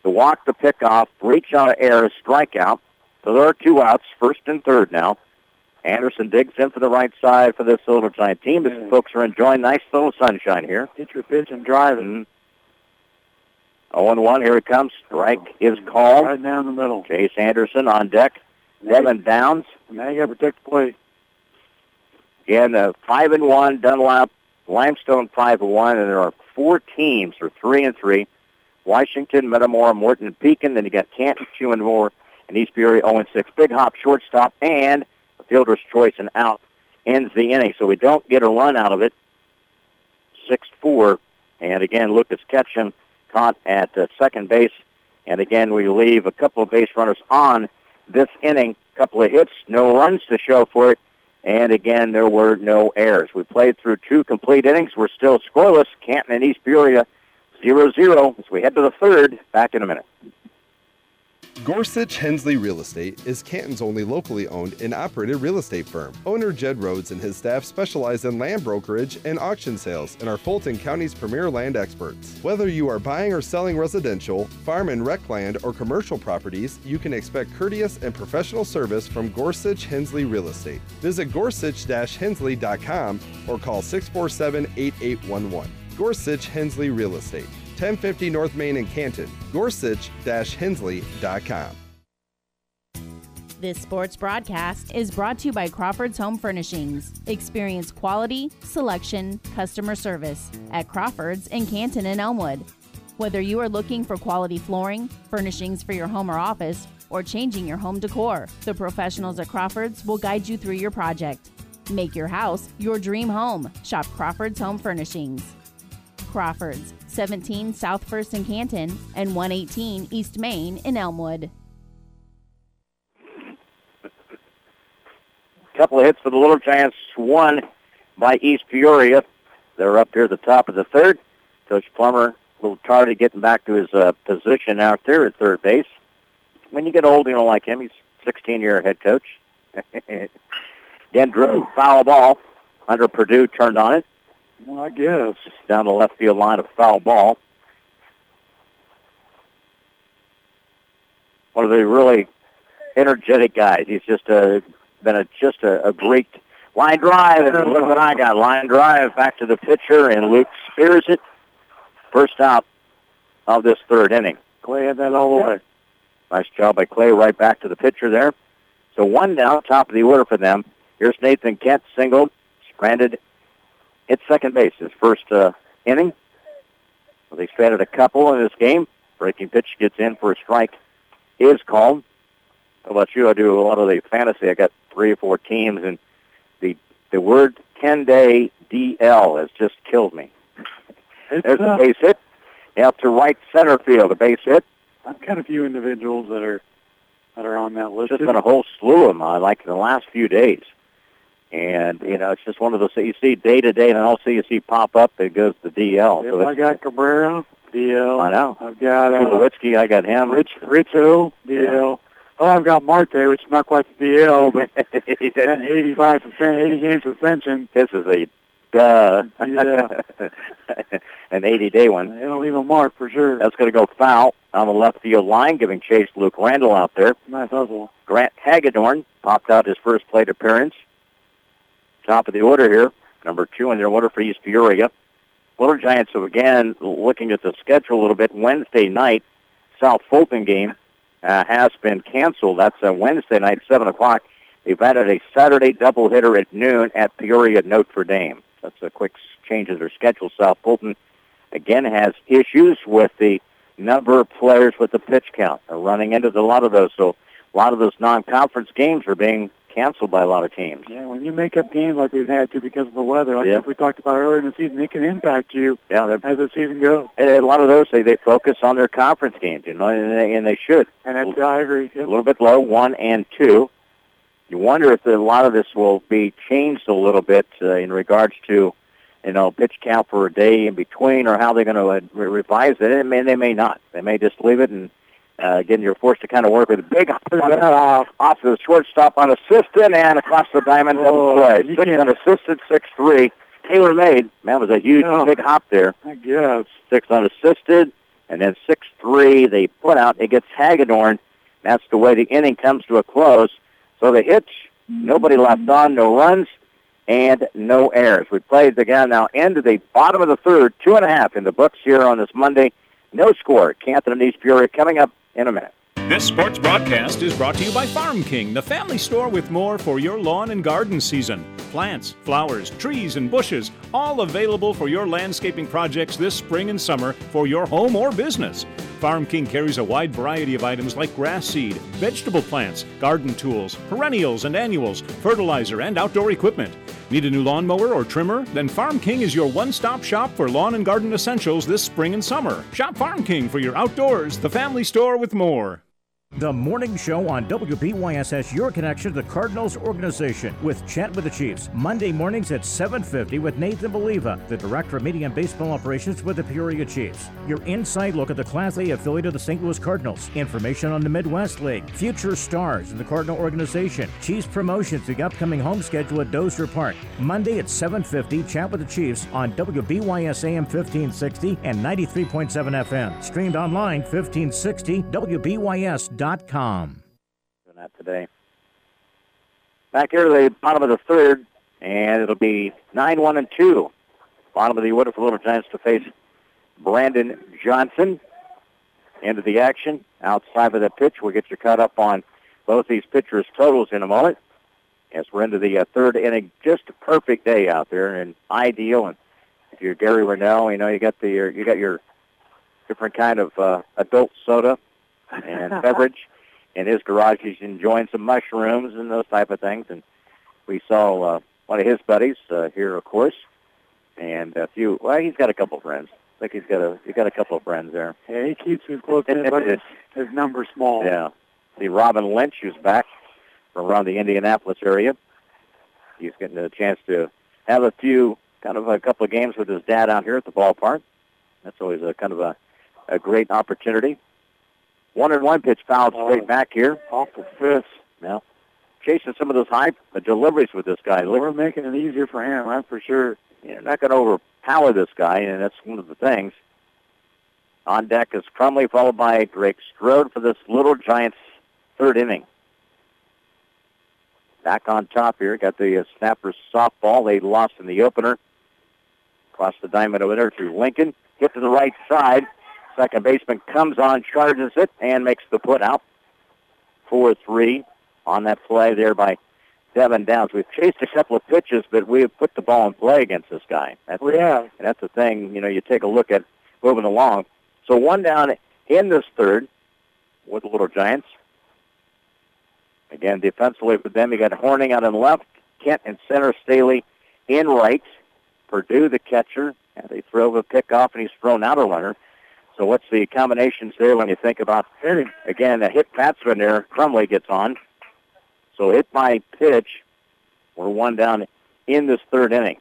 A: The walk, the pickoff, reach on an error, strikeout. So there are two outs, first and third now. Anderson digs in for the right side for this Silver Giant team. The yeah. folks are enjoying nice little sunshine here.
B: Hit your pitch and driving.
A: oh and one, here it comes. Strike is called.
B: Right down the middle.
A: Chase Anderson on deck. Devin Downs.
B: Now you got to protect the plate.
A: Again, uh, five and one, Dunlap, Limestone five and one, and there are four teams, or three and three. Washington, Metamora, Morton, and Pekin. Then you got Canton, two and more, and East Peoria oh and six. Big hop, shortstop, and a fielder's choice and out ends the inning. So we don't get a run out of it. six four, and again, Lucas Ketchum caught at uh, second base. And again, we leave a couple of base runners on this inning. A couple of hits, no runs to show for it. And again, there were no errors. We played through two complete innings. We're still scoreless. Canton and East Peoria zero zero as we head to the third. Back in a minute.
L: Gorsuch Hensley Real Estate is Canton's only locally owned and operated real estate firm. Owner Jed Rhodes and his staff specialize in land brokerage and auction sales and are Fulton County's premier land experts. Whether you are buying or selling residential, farm and rec land, or commercial properties, you can expect courteous and professional service from Gorsuch Hensley Real Estate. Visit gorsuch dash hensley dot com or call six four seven, eight eight one one. Gorsuch Hensley Real Estate, ten fifty North Main in Canton, gorsuch dash hensley dot com.
K: This sports broadcast is brought to you by Crawford's Home Furnishings. Experience quality, selection, customer service at Crawford's in Canton and Elmwood. Whether you are looking for quality flooring, furnishings for your home or office, or changing your home decor, the professionals at Crawford's will guide you through your project. Make your house your dream home. Shop Crawford's Home Furnishings. Crawford's, seventeen South First in Canton and one eighteen East Main in Elmwood.
A: Couple of hits for the Little Giants, one by East Peoria. They're up here at the top of the third. Coach Plummer, a little tardy getting back to his uh, position out there at third base. When you get old, you know, like him, he's sixteen-year head coach. Dan Drew, foul ball under Purdue, turned on it.
B: Well, I guess.
A: Just down the left field line, a foul ball. One of the really energetic guys. He's just a, been a, just a, a great line drive. And look what I got. Line drive back to the pitcher, and Luke spears it. First out of this third inning.
B: Clay had that all the way.
A: Nice job by Clay, right back to the pitcher there. So one down, top of the order for them. Here's Nathan Kent, singled, stranded at second base, his first uh, inning. Well, they stranded a couple in this game. Breaking pitch gets in for a strike is called. How about you? I do a lot of the fantasy. I got three or four teams, and the the word ten-day D L has just killed me. There's a base hit. Out to right center field, a base hit.
B: I've got a few individuals that are that are on that list.
A: There's been a whole slew of them, uh, like in the last few days. And, you know, it's just one of those you see day to day, and also you see pop up, it goes to D L.
B: Yep,
A: so
B: I got Cabrera, D L.
A: I know.
B: I've got uh,
A: Tulowitzki, I got him.
B: Rich, Richo, D L. Yeah. Oh, I've got Marte, which is not quite the D L, but eighty-five percent, eighty game suspension.
A: This is a duh.
B: Yeah.
A: An eighty-day one.
B: It'll leave a mark for sure.
A: That's going to go foul on the left field line, giving chase Luke Randall out there.
B: Nice hustle.
A: Grant Hagedorn popped out his first plate appearance. Top of the order here, number two in their order for East Peoria. Little Giants, so again, looking at the schedule a little bit, Wednesday night, South Fulton game uh, has been canceled. That's a Wednesday night, seven o'clock. They've added a Saturday doubleheader at noon at Peoria Notre Dame. That's a quick change of their schedule. South Fulton, again, has issues with the number of players with the pitch count. They're running into a lot of those, so a lot of those non-conference games are being canceled by a lot of teams.
B: Yeah, when you make up games like we've had to because of the weather, like
A: yeah.
B: we talked about earlier in the season, it can impact you
A: yeah,
B: as the season goes.
A: And a lot of those, they, they focus on their conference games, you know, and they, and they should.
B: And that's, I agree. Yep.
A: A little bit low, one and two. You wonder if a lot of this will be changed a little bit uh, in regards to, you know, pitch count for a day in between, or how they're going to uh, re- revise it. And may, they may not. They may just leave it, and uh, again, you're forced to kind of work with a big uh, off to the shortstop unassisted and across the diamond.
B: Oh,
A: play. Six unassisted, six three. Taylor made. Man, was a huge
B: oh,
A: big hop there.
B: I guess.
A: Six unassisted, And then six three, they put out. It gets Hagedorn. That's the way the inning comes to a close. So the hits, nobody left on, no runs, and no errors. We played the game now into the bottom of the third, two and a half in the books here on this Monday. No score. Canton and East Peoria coming up in a minute.
C: This sports broadcast is brought to you by Farm King, the family store with more for your lawn and garden season. Plants, flowers, trees, and bushes, all available for your landscaping projects this spring and summer for your home or business. Farm King carries a wide variety of items like grass seed, vegetable plants, garden tools, perennials and annuals, fertilizer, and outdoor equipment. Need a new lawnmower or trimmer? Then Farm King is your one-stop shop for lawn and garden essentials this spring and summer. Shop Farm King for your outdoors, the family store with more.
D: The Morning Show on W B Y S S, your connection to the Cardinals organization, with Chat with the Chiefs. Monday mornings at seven fifty with Nathan Believa, the Director of Media and Baseball Operations with the Peoria Chiefs. Your inside look at the Class A affiliate of the Saint Louis Cardinals. Information on the Midwest League, future stars in the Cardinal organization, Chiefs promotions, the upcoming home schedule at Dozier Park. Monday at seven fifty, Chat with the Chiefs on W B Y S A M fifteen sixty and ninety-three point seven F M. Streamed online, fifteen sixty W B Y S dot com.
A: Doing that today. Back here to the bottom of the third, and it'll be nine one and two. Bottom of the order for Little Giants to face Brandon Johnson. Into the action. Outside of the pitch, we'll get you caught up on both these pitchers' totals in a moment. As we're into the uh, third inning, just a perfect day out there and ideal. And if you're Gary Rennell, you know you got the you got your different kind of uh, adult soda and beverage in his garage. He's enjoying some mushrooms and those type of things. And we saw uh, one of his buddies uh, here, of course, and a few. Well, he's got a couple friends. I think he's got a he's got a couple of friends there.
B: Yeah, he keeps his close in, but his, his number's small.
A: Yeah. See Robin Lynch, who's back from around the Indianapolis area. He's getting a chance to have a few, kind of a couple of games with his dad out here at the ballpark. That's always a kind of a, a great opportunity. One and one pitch fouled straight oh, back here.
B: Awful fifth.
A: Now, chasing some of those high deliveries with this guy.
B: We're making it easier for him, that's for sure.
A: You're not going to overpower this guy, and that's one of the things. On deck is Crumley, followed by Drake Strode for this Little Giants third inning. Back on top here, got the uh, Snappers softball. They lost in the opener. Across the diamond over there to Lincoln. Hit to the right side. Second baseman comes on, charges it, and makes the put out. four three on that play there by Devin Downs. We've chased a couple of pitches, but we have put the ball in play against this guy. That's
B: we have.
A: And that's the thing, you know, you take a look at moving along. So one down in this third with the Little Giants. Again, defensively for them, you got Horning out on left, Kent in center, Staley in right. Purdue, the catcher, and they throw a pickoff, and he's thrown out a runner. So what's the combinations there when you think about hitting? Again, a hit batsman there, Crumley gets on. So hit by pitch, we're one down in this third inning.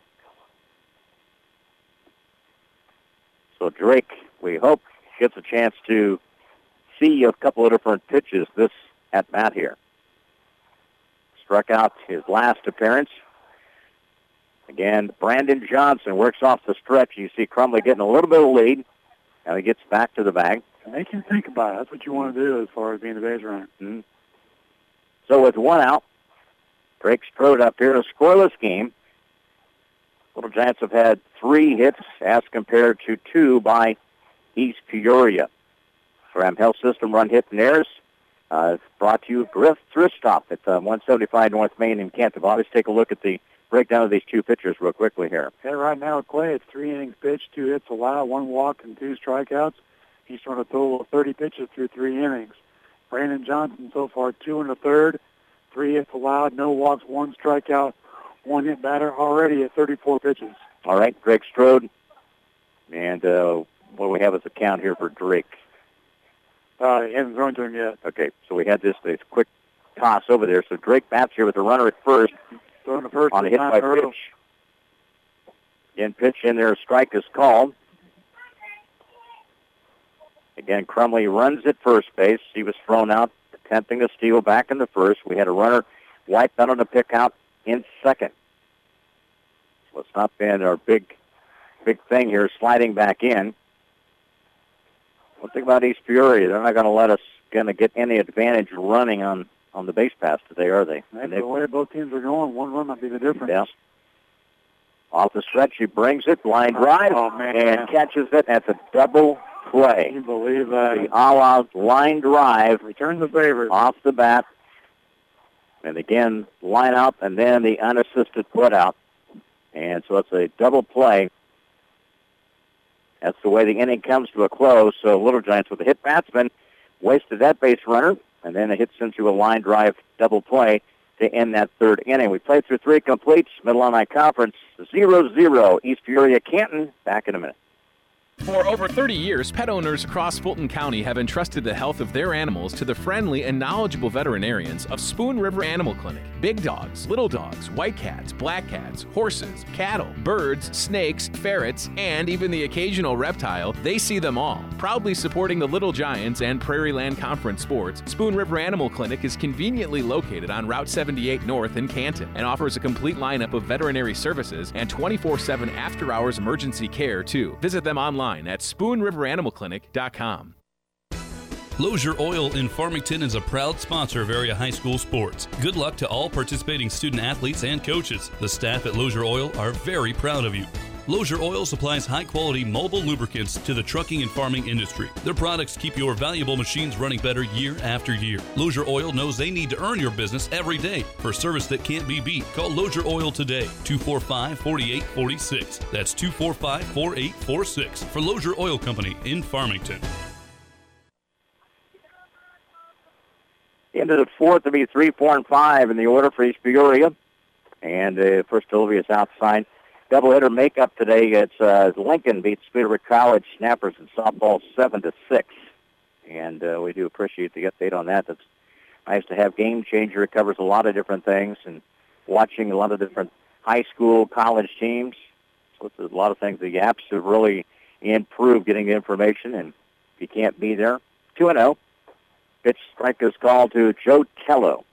A: So Drake, we hope, gets a chance to see a couple of different pitches this at-bat here. Struck out his last appearance. Again, Brandon Johnson works off the stretch. You see Crumley getting a little bit of lead. Now he gets back to the bag.
B: And they can think about it. That's what you want to do as far as being the base runner.
A: Mm-hmm. So with one out, Drake Strode up here, a scoreless game. Little Giants have had three hits as compared to two by East Peoria. Graham Health System run hit and errors. Uh, brought to you Griff Thrift Stop at uh, one seventy-five North Main in Canton. Let's take a look at the breakdown of these two pitchers real quickly here.
B: Yeah, right now at Clay, it's three innings pitched, two hits allowed, one walk, and two strikeouts. He's thrown a total of thirty pitches through three innings. Brandon Johnson so far two and a third, three hits allowed, no walks, one strikeout, one hit batter, already at thirty-four pitches.
A: All right, Drake Strode. And uh, what do we have as a count here for Drake?
B: Uh, he hasn't thrown to him yet.
A: Okay, so we had this, this quick toss over there. So Drake bats here with the runner at first.
B: Throwing the first
A: on a hit by
B: hurdle.
A: pitch. Again, pitch in there, strike is called. Again, Crumley runs at first base. He was thrown out, attempting to steal back in the first. We had a runner wiped out on a pick out in second. So it's not been our big, big thing here, sliding back in. One thing about East Peoria, they're not going to let us going to get any advantage running on, on the base pass today, are they?
B: Maybe the way both teams are going, one run might be the difference.
A: Yeah. Off the stretch, he brings it, line drive,
B: oh, man.
A: and catches it. That's a double play.
B: Can you believe that?
A: The all-out line drive.
B: Return the favor.
A: Off the bat. And again, line up, and then the unassisted put out. And so it's a double play. That's the way the inning comes to a close. So Little Giants with a hit batsman wasted that base runner, and then it hits into a line drive double play to end that third inning. We played through three completes. Middle-Illini Conference zero zero. East Peoria Canton. Back in a minute.
E: For over thirty years, pet owners across Fulton County have entrusted the health of their animals to the friendly and knowledgeable veterinarians of Spoon River Animal Clinic. Big dogs, little dogs, white cats, black cats, horses, cattle, birds, snakes, ferrets, and even the occasional reptile, they see them all. Proudly supporting the Little Giants and Prairie Land Conference sports, Spoon River Animal Clinic is conveniently located on Route seventy-eight North in Canton and offers a complete lineup of veterinary services and twenty-four seven after-hours emergency care, too. Visit them online at spoon river animal clinic dot com.
F: Lozier Oil in Farmington is a proud sponsor of area high school sports. Good luck to all participating student athletes and coaches. The staff at Lozier Oil are very proud of you. Lozier Oil supplies high-quality mobile lubricants to the trucking and farming industry. Their products keep your valuable machines running better year after year. Lozier Oil knows they need to earn your business every day. For service that can't be beat, call Lozier Oil today, two four five, four eight four six. That's two four five, four eight four six for Lozier Oil Company in Farmington.
A: Into the fourth, it'll be three, four, and five in the order for East Peoria. And uh, first delivery is outside. Doubleheader makeup today. It's uh, Lincoln beats Spirit College Snappers in softball seven to six, and uh, we do appreciate the update on that. That's nice to have Game Changer. It covers a lot of different things, and watching a lot of different high school, college teams. So it's a lot of things. The apps have really improved getting the information, and if you can't be there, two and zero. Pitch strike is called to Joe Tello.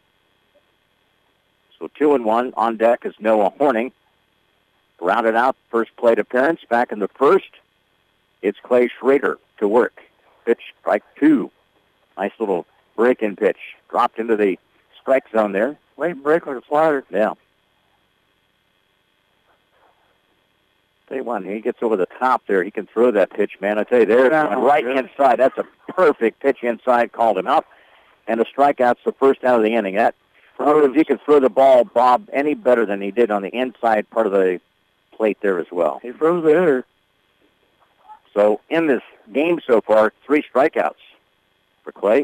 A: So two and one. On deck is Noah Horning. Rounded out, first plate appearance. Back in the first, it's Clay Schrader to work. Pitch, strike two. Nice little break-in pitch. Dropped into the strike zone there.
B: Late break with a slider.
A: Yeah. Tell you what, he gets over the top there. He can throw that pitch, man. I tell you, there's
B: yeah,
A: one right
B: good.
A: inside. That's a perfect pitch inside. Called him out. And a strikeout's the first out of the inning. That, if he could throw the ball, Bob, any better than he did on the inside part of the plate there as well.
B: He froze the hitter.
A: So in this game so far, three strikeouts for Clay.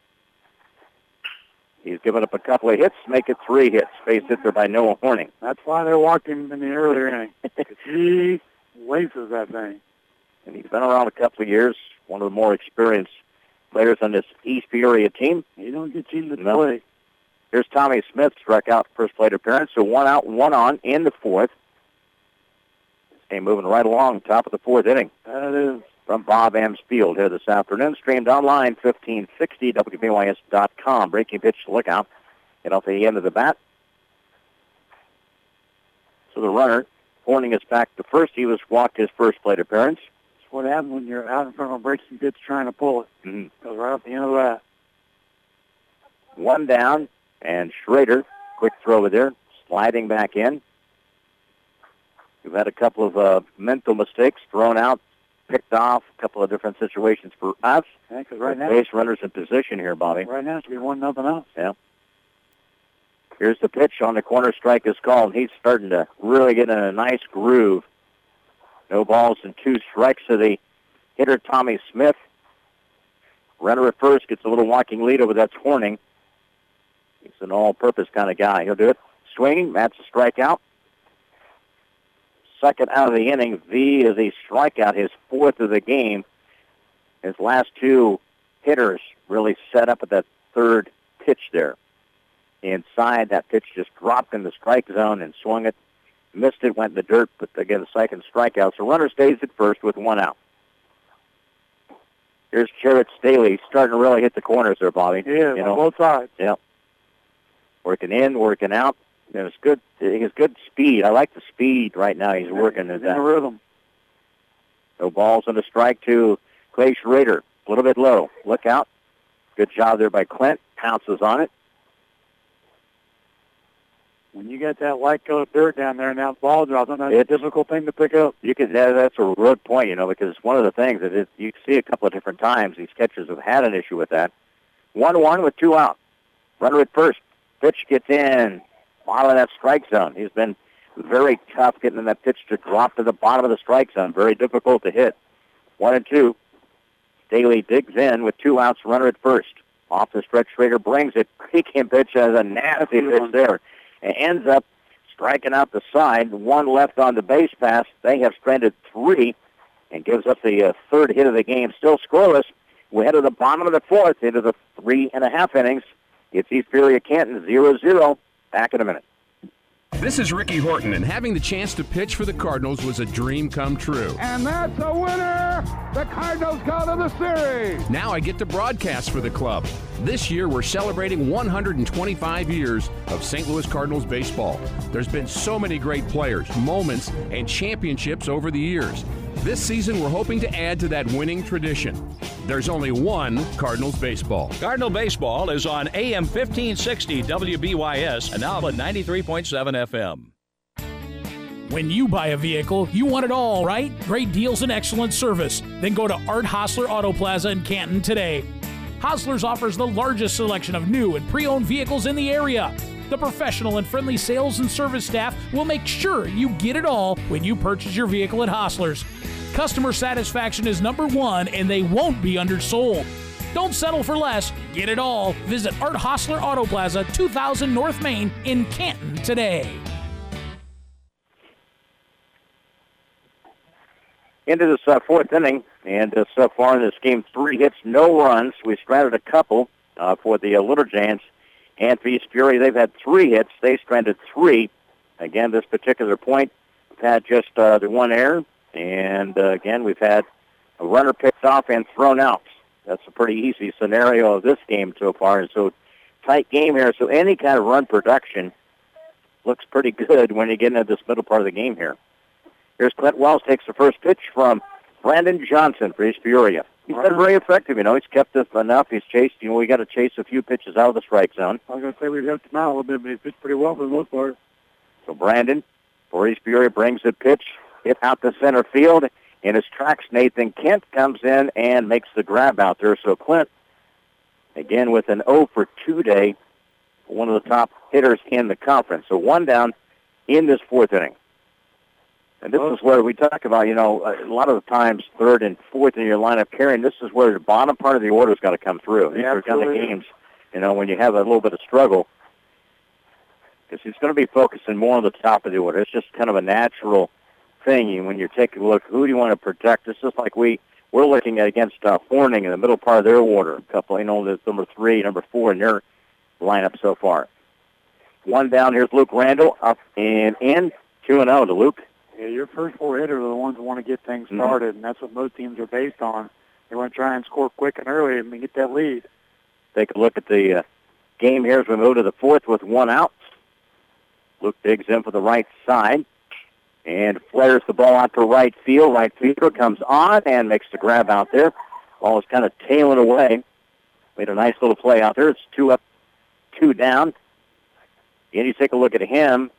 A: He's given up a couple of hits, make it three hits. Base hit there by Noah Horning.
B: That's why they walked him in the earlier inning. He laces that thing.
A: And he's been around a couple of years, one of the more experienced players on this East Peoria team.
B: He don't get cheated to
A: no.
B: play.
A: Here's Tommy Smith, struck out first plate appearance, so one out, one on in the fourth. Game moving right along, top of the fourth inning.
B: That is.
A: From Bob Ames Field here this afternoon. Streamed online, fifteen sixty W B Y S dot com. Breaking pitch to look out. Get off the end of the bat. So the runner, Horning is back to first. He was walked his first plate appearance.
B: That's what happens when you're out in front of a breaking pitch trying to pull it.
A: Mm-hmm.
B: Goes right off the end of the bat.
A: One down, and Schrader, quick throw over there, sliding back in. We've had a couple of uh, mental mistakes thrown out, picked off, a couple of different situations for us.
B: Yeah, because right now,
A: base runners in position here, Bobby.
B: Right now, it should be one nothing else.
A: Yeah. Here's the pitch on the corner. Strike is called. He's starting to really get in a nice groove. No balls and two strikes to the hitter, Tommy Smith. Runner at first gets a little walking lead over. That's Horning. He's an all-purpose kind of guy. He'll do it. Swinging. That's a strikeout. Second out of the inning. V is a strikeout, his fourth of the game. His last two hitters really set up at that third pitch there. Inside, that pitch just dropped in the strike zone and swung it. Missed it, went in the dirt, but again, the second strikeout. So runner stays at first with one out. Here's Jarrett Staley starting to really hit the corners there, Bobby.
B: Yeah,
A: you
B: on
A: know?
B: both sides.
A: Yeah. Working in, working out. You know, it's good. He has good speed. I like the speed right now. He's working
B: in
A: at that
B: the rhythm.
A: No balls and a strike to Clay Schrader. a little bit low. Look out. Good job there by Clint. Pounces on it.
B: When you get that light colored dirt down there and that ball drops, that's a difficult thing to pick up.
A: You can. That, that's a good point, you know, because one of the things that is, you see a couple of different times these catchers have had an issue with that. one one with two out. Runner at first. Pitch gets in. Bottom of that strike zone. He's been very tough getting that pitch to drop to the bottom of the strike zone. Very difficult to hit. One and two. Staley digs in with two outs. Runner at first. Off the stretch, Schrader brings it. Creaking pitch has a nasty pitch there. And ends up striking out the side. One left on the base pass. They have stranded three and gives up the uh, third hit of the game. Still scoreless. We head to the bottom of the fourth into the three and a half innings. It's East Peoria Canton zero zero. Back in a minute.
M: This is Ricky Horton, and having the chance to pitch for the Cardinals was a dream come true.
N: And that's a winner! The Cardinals go to the series!
M: Now I get to broadcast for the club. This year we're celebrating one hundred twenty-five years of Saint Louis Cardinals baseball. There's been so many great players, moments, and championships over the years. This season we're hoping to add to that winning tradition. There's only one Cardinals baseball.
C: Cardinal baseball is on A M fifteen sixty W B Y S and now at ninety-three point seven F M.
H: When you buy a vehicle, you want it all, right? Great deals and excellent service. Then go to Art Hostler Auto Plaza in Canton today. Hostler's offers the largest selection of new and pre-owned vehicles in the area. The professional and friendly sales and service staff will make sure you get it all when you purchase your vehicle at Hostler's. Customer satisfaction is number one, and they won't be undersold. Don't settle for less. Get it all. Visit Art Hostler Auto Plaza, two thousand North Main in Canton today.
A: Into this uh, fourth inning, and uh, so far in this game, three hits, no runs. We stranded a couple uh, for the uh, Little Giants. And for East Peoria, they've had three hits. They stranded three. Again, this particular point, we've had just uh, the one error. And, uh, again, we've had a runner picked off and thrown out. That's a pretty easy scenario of this game so far. And so tight game here. So any kind of run production looks pretty good when you get into this middle part of the game here. Here's Clint Wells, takes the first pitch from Brandon Johnson for East Peoria. He's been very effective, you know. He's kept us enough. He's chased, you know, we got to chase a few pitches out of the strike zone.
B: I was going to say we've helped him out a little bit, but he's pitched pretty well for the most part.
A: So Brandon for East Peoria brings the pitch. Hit out to center field. In his tracks, Nathan Kent comes in and makes the grab out there. So Clint, again, with an oh for two day, one of the top hitters in the conference. So one down in this fourth inning. And this is where we talk about, you know, a lot of the times third and fourth in your lineup carrying, this is where the bottom part of the order's got to come through. These are kind of games, you know, when you have a little bit of struggle. Because he's going to be focusing more on the top of the order. It's just kind of a natural thing when you're taking a look, who do you want to protect? This is like we, we're looking at against uh, Horning in the middle part of their order. A couple, you know, there's number three, number four in their lineup so far. One down, here's Luke Randall, up and in, two and oh to Luke.
B: Yeah, your first four hitters are the ones that want to get things started, mm-hmm. and that's what most teams are based on. They want to try and score quick and early and get that lead.
A: Take a look at the uh, game here as we move to the fourth with one out. Luke digs in for the right side and flares the ball out to right field. Right fielder comes on and makes the grab out there. Ball is kind of tailing away. Made a nice little play out there. It's two up, two down. And you take a look at him.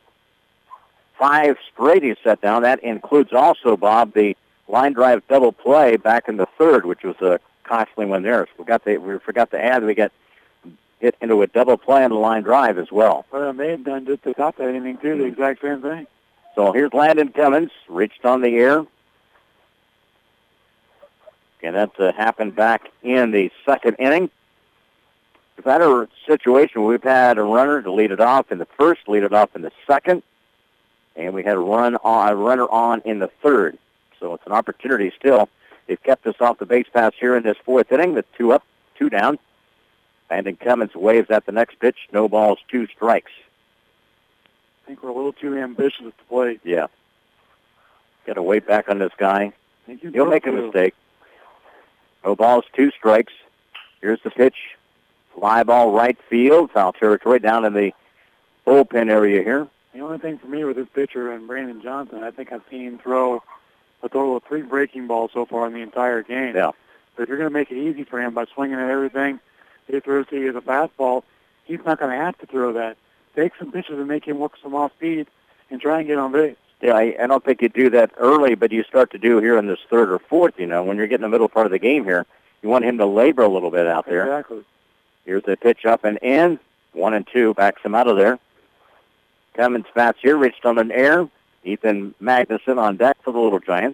A: Five straight he's set down. That includes also, Bob, the line drive double play back in the third, which was a costly one there. So we got the, we forgot to add we got hit into a double play on the line drive as well.
B: Well, they had done just the top of that inning, too, the exact same thing.
A: So here's Landon Cummins, reached on the air. And that uh, happened back in the second inning. We've had a situation where we've had a runner to lead it off in the first, lead it off in the second, and we had a run on, a runner on in the third. So it's an opportunity still. They've kept us off the base pass here in this fourth inning. The two up, two down. Landon Cummins waves at the next pitch. No balls, two strikes.
B: I think we're a little too ambitious at the plate.
A: Yeah. Got to wait back on this guy. He'll make a mistake. No balls, two strikes. Here's the pitch. Fly ball right field. Foul territory down in the bullpen area here.
B: The only thing for me with this pitcher and Brandon Johnson, I think I've seen him throw a total of three breaking balls so far in the entire game.
A: Yeah.
B: So if you're going to make it easy for him by swinging at everything he throws to you as a fastball, he's not going to have to throw that. Take some pitches and make him work some off speed and try and get on base.
A: Yeah, I, I don't think you do that early, but you start to do here in this third or fourth, you know, when you're getting the middle part of the game here. You want him to labor a little bit out there.
B: Exactly.
A: Here's the pitch up and in. One and two, backs him out of there. Cummins bats here, reached on an air. Ethan Magnuson on deck for the Little Giants.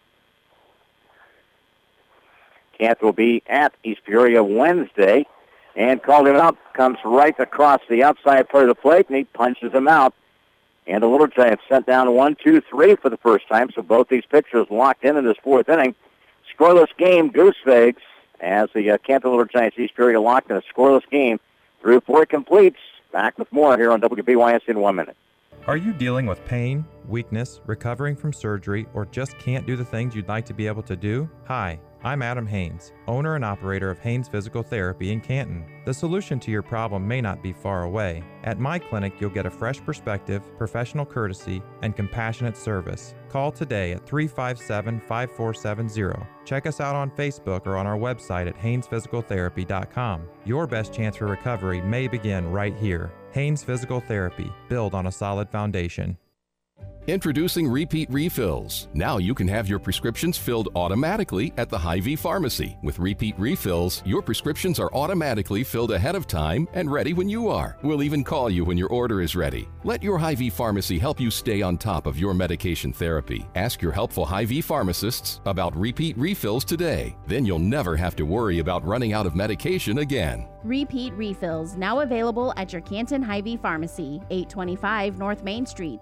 A: Camp will be at East Peoria Wednesday. And called him up, comes right across the outside part of the plate, and he punches him out. And the Little Giants sent down one, two, three for the first time, so both these pitchers locked in in this fourth inning. Scoreless game, Goose Eggs, as the uh, Camp Little Giants East Peoria locked in a scoreless game. Through four completes. Back with more here on W B Y S in one minute.
I: Are you dealing with pain, weakness, recovering from surgery, or just can't do the things you'd like to be able to do? Hi, I'm Adam Haynes, owner and operator of Haynes Physical Therapy in Canton. The solution to your problem may not be far away. At my clinic, you'll get a fresh perspective, professional courtesy, and compassionate service. Call today at three five seven, five four seven zero. Check us out on Facebook or on our website at haynes physical therapy dot com. Your best chance for recovery may begin right here. Haynes Physical Therapy, build on a solid foundation.
O: Introducing Repeat Refills. Now you can have your prescriptions filled automatically at the Hy-Vee Pharmacy. With Repeat Refills, your prescriptions are automatically filled ahead of time and ready when you are. We'll even call you when your order is ready. Let your Hy-Vee Pharmacy help you stay on top of your medication therapy. Ask your helpful Hy-Vee pharmacists about Repeat Refills today. Then you'll never have to worry about running out of medication again.
K: Repeat Refills, now available at your Canton Hy-Vee Pharmacy, eight twenty-five North Main Street.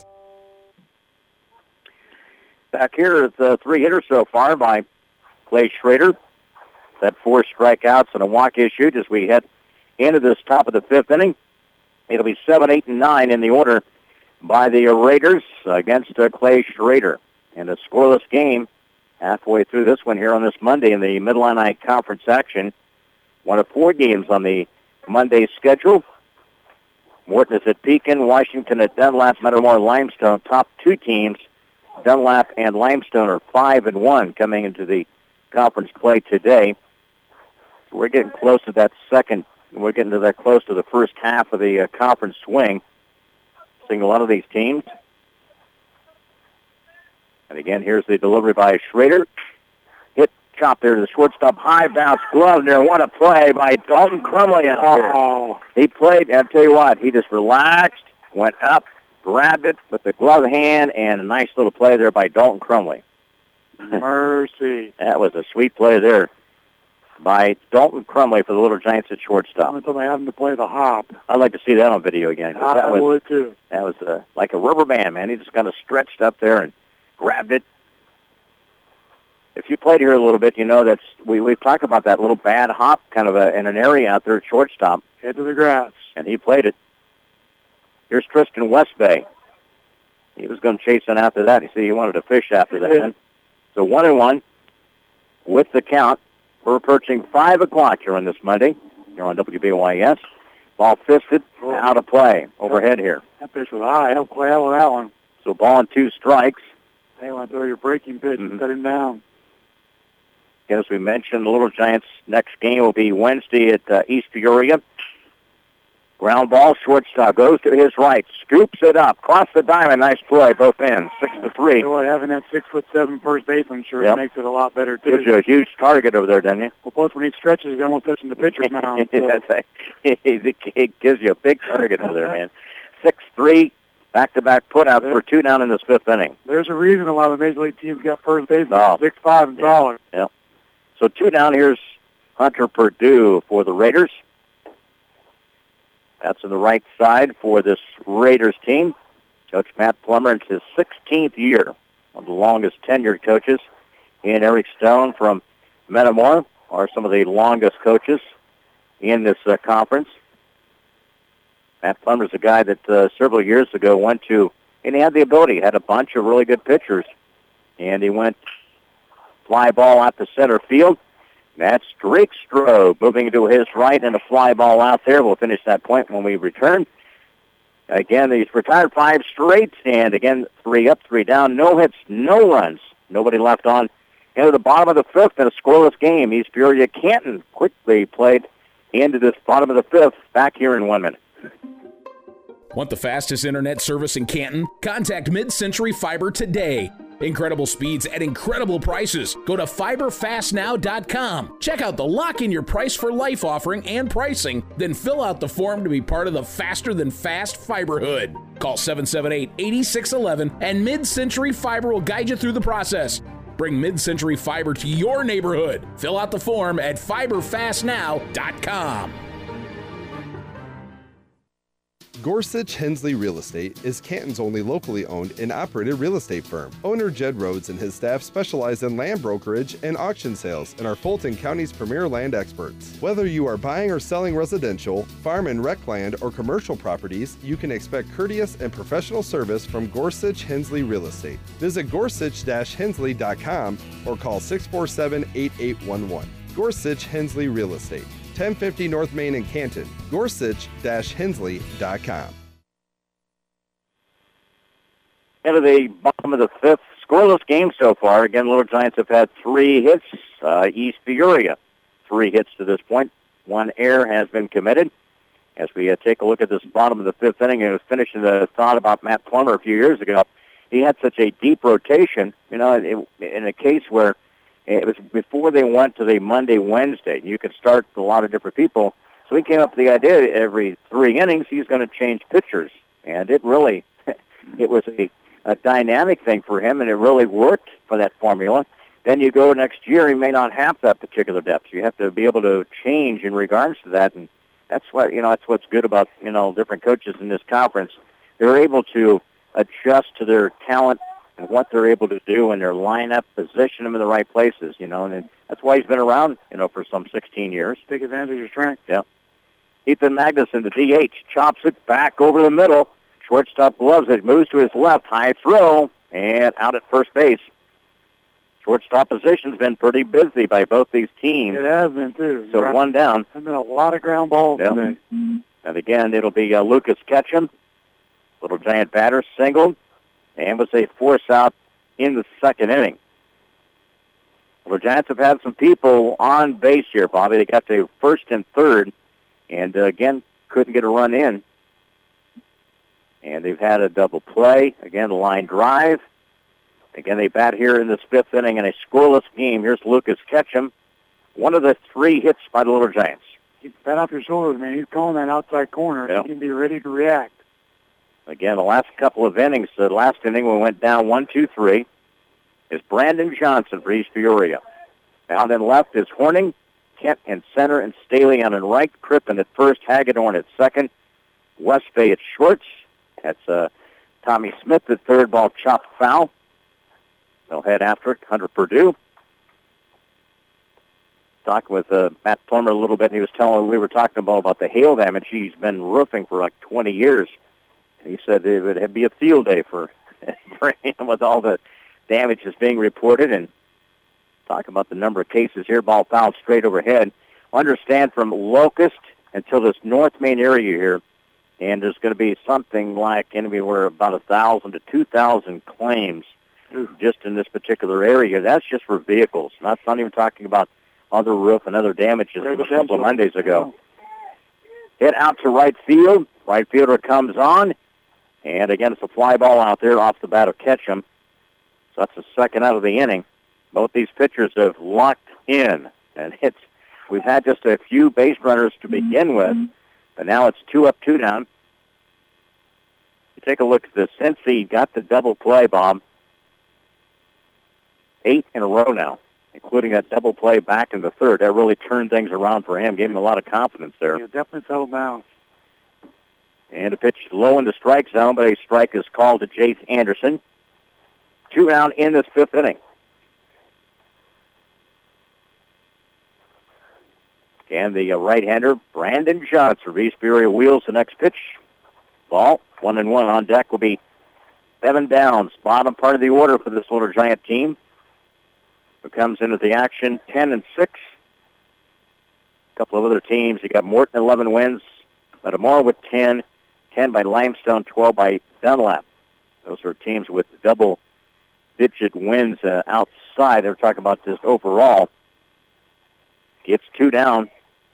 A: Back here, it's uh, three hitters so far by Clay Schrader. That four strikeouts and a walk issued as we head into this top of the fifth inning. It'll be seven, eight, and nine in the order by the Raiders against uh, Clay Schrader. And a scoreless game halfway through this one here on this Monday in the Mid-Illini Conference action. One of four games on the Monday schedule. Morton is at Pekin, Washington at Dunlap, Metamora, Limestone. Top two teams, Dunlap and Limestone, are five and one coming into the conference play today. So we're getting close to that second. We're getting to that close to the first half of the uh, conference swing. Seeing a lot of these teams. And again, here's the delivery by Schrader. Hit, chop there to the shortstop, high bounce glove there. What a play by Dalton Crumley out there.
B: Oh.
A: He played, I'll tell you what, he just relaxed, went up, grabbed it with the glove hand, and a nice little play there by Dalton Crumley.
B: Mercy.
A: That was a sweet play there by Dalton Crumley for the Little Giants at shortstop.
B: Until they having to play the hop.
A: I'd like to see that on video again.
B: I
A: That was,
B: would, too.
A: that was uh, like a rubber band, man. He just kind of stretched up there and grabbed it. If you played here a little bit, you know that's we we talk about that little bad hop kind of a, in an area out there at shortstop.
B: Head to the grass.
A: And he played it. Here's Tristan Westbay. He was going to chase in after that. You see, he wanted to fish after that.
B: Yeah.
A: So one and one with the count. We're approaching five o'clock here on this Monday. Here on W B Y S. Ball fisted, out of play, overhead here.
B: That pitch was high. I'll play out with that one.
A: So ball and two strikes.
B: They want to throw your breaking pitch
A: Mm-hmm.
B: and cut him down.
A: As we mentioned, the Little Giants' next game will be Wednesday at uh, East Peoria. Ground ball, shortstop goes to his right, scoops it up, cross the diamond, nice play, both ends, six to three.
B: So what, having that six foot seven first baseman sure
A: Yep.
B: makes it a lot better too.
A: Gives you a huge target over there, doesn't it?
B: Well, plus when he stretches, he's almost touching the pitcher's mound. So.
A: That's a, it gives you a big target over there, man. six three, back-to-back putouts for two down in this fifth inning.
B: There's a reason a lot of major league teams got first baseman
A: Oh.
B: six five and taller.
A: Yeah. So two down. Here's Hunter Purdue for the Raiders. That's on the right side for this Raiders team. Coach Matt Plummer, it's his sixteenth year, one of the longest tenured coaches. He and Eric Stone from Metamora are some of the longest coaches in this uh, conference. Matt Plummer's a guy that uh, several years ago went to, and he had the ability, had a bunch of really good pitchers, and he went fly ball out to center field. That's Drake Stroh moving to his right and a fly ball out there. We'll finish that point when we return. Again, he's retired five straight, and again, three up, three down. No hits, no runs. Nobody left on into the bottom of the fifth in a scoreless game. East Peoria Canton quickly played into this bottom of the fifth back here in one minute.
P: Want the fastest internet service in Canton? Contact Mid-Century Fiber today. Incredible speeds at incredible prices. Go to fiber fast now dot com. Check out the Lock in Your Price for Life offering and pricing. Then fill out the form to be part of the faster than fast fiberhood. Call seven seven eight, eight six one one and Mid-Century Fiber will guide you through the process. Bring Mid-Century Fiber to your neighborhood. Fill out the form at fiber fast now dot com.
L: Gorsuch Hensley Real Estate is Canton's only locally owned and operated real estate firm. Owner Jed Rhodes and his staff specialize in land brokerage and auction sales and are Fulton County's premier land experts. Whether you are buying or selling residential, farm and rec land, or commercial properties, you can expect courteous and professional service from Gorsuch Hensley Real Estate. Visit gorsuch dash hensley dot com or call six four seven, eight eight one one. Gorsuch Hensley Real Estate, ten fifty North Main in Canton, gorsuch dash hensley dot com.
A: Into the bottom of the fifth, scoreless game so far. Again, Little Giants have had three hits. Uh, East Peoria, three hits to this point. One error has been committed. As we uh, take a look at this bottom of the fifth inning, and it was finishing the thought about Matt Plummer a few years ago. He had such a deep rotation, you know, it, in a case where it was before they went to the Monday, Wednesday. You could start a lot of different people. So he came up with the idea that every three innings he's going to change pitchers. And it really, it was a, a dynamic thing for him, and it really worked for that formula. Then you go next year, he may not have that particular depth. You have to be able to change in regards to that. And that's what, you know, that's what's good about, you know, different coaches in this conference. They're able to adjust to their talent and what they're able to do in their lineup, position them in the right places, you know, and that's why he's been around, you know, for some sixteen years.
B: Take advantage of your strength.
A: Yeah. Ethan Magnuson, the D H, chops it back over the middle. Shortstop gloves it, moves to his left, high throw, and out at first base. Shortstop position's been pretty busy by both these teams.
B: It has been, too.
A: So
B: right.
A: one down.
B: There's been a lot of ground balls
A: yeah.
B: today.
A: And again, it'll be uh, Lucas Ketchum. Little Giant batter singled. And was a force out in the second inning. Well, the Giants have had some people on base here, Bobby. They got to first and third, and uh, again, couldn't get a run in. And they've had a double play. Again, a line drive. Again, they bat here in this fifth inning in a scoreless game. Here's Lucas Ketchum, one of the three hits by the Little Giants.
B: Keep that off your shoulders, man. He's calling that outside corner.
A: Yep.
B: He can be ready to react.
A: Again, the last couple of innings, the last inning we went down one, two, three, is Brandon Johnson for East Peoria. Down and left is Horning, Kent in center, and Staley on and right. Crippen at first, Hagedorn at second, West Bay at shorts. That's uh, Tommy Smith at third, ball chopped foul. They'll head after it. Hunter Purdue. Talking with uh, Matt Plummer a little bit, and he was telling we were talking about, about the hail damage. He's been roofing for like twenty years. He said it would be a field day for, for him with all the damage that's being reported. And talk about the number of cases here. Ball fouled straight overhead. Understand from Locust until this North Main area here, and there's going to be something like anywhere about one thousand to two thousand claims just in this particular area. That's just for vehicles. That's not even talking about other roof and other damages from a couple of Mondays ago. Hit out to right field. Right fielder comes on. And again, it's a fly ball out there off the bat of Ketchum. So that's the second out of the inning. Both these pitchers have locked in. And it's we've had just a few base runners to begin with, but now it's two up, two down. You take a look at this. Since he got the double play, Bob, eight in a row now, including that double play back in the third. That really turned things around for him, gave him a lot of confidence there.
B: Yeah, definitely settled down.
A: And a pitch low in the strike zone, but a strike is called to Jace Anderson. Two down in this fifth inning. And the uh, right-hander, Brandon Johnson of East Peoria, wheels the next pitch. Ball, one and one on deck will be Evan Downs, bottom part of the order for this Little Giant team, who comes into the action ten and six. A couple of other teams. You got Morton, eleven wins. Metamora with ten. ten by Limestone, twelve by Dunlap. Those are teams with double digit wins uh, outside. They're talking about this overall. Gets two down.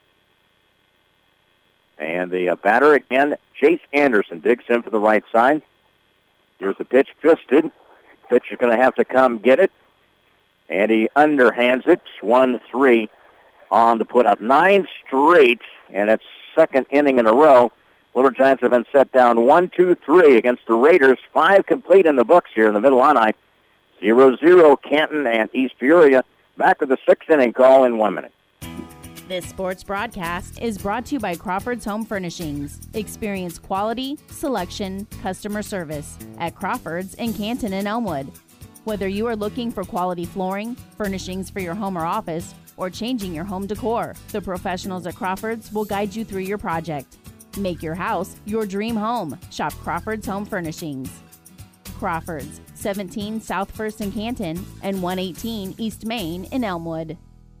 A: And the uh, batter again, Chase Anderson, digs in for the right side. Here's the pitch, fisted. Pitch is going to have to come get it. And he underhands it. one three on to put up nine straight, and it's second inning in a row. Little Giants have been set down one two three against the Raiders. Five complete in the books here in the middle Illini. zero zero Canton and East Peoria. Back with the sixth inning call in one minute.
K: This sports broadcast is brought to you by Crawford's Home Furnishings. Experience quality, selection, customer service at Crawford's in Canton and Elmwood. Whether you are looking for quality flooring, furnishings for your home or office, or changing your home decor, the professionals at Crawford's will guide you through your project. Make your house your dream home. Shop Crawford's Home Furnishings. Crawford's, seventeen South First in Canton and one eighteen East Main in Elmwood.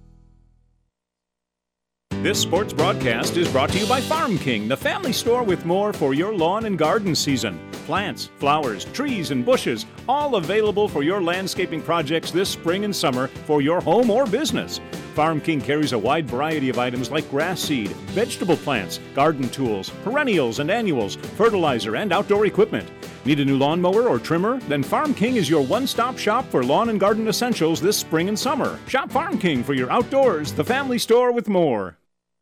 C: This sports broadcast is brought to you by Farm King, the family store with more for your lawn and garden season. Plants, flowers, trees, and bushes, all available for your landscaping projects this spring and summer for your home or business. Farm King carries a wide variety of items like grass seed, vegetable plants, garden tools, perennials and annuals, fertilizer, and outdoor equipment. Need a new lawnmower or trimmer? Then Farm King is your one-stop shop for lawn and garden essentials this spring and summer. Shop Farm King for your outdoors, the family store with more.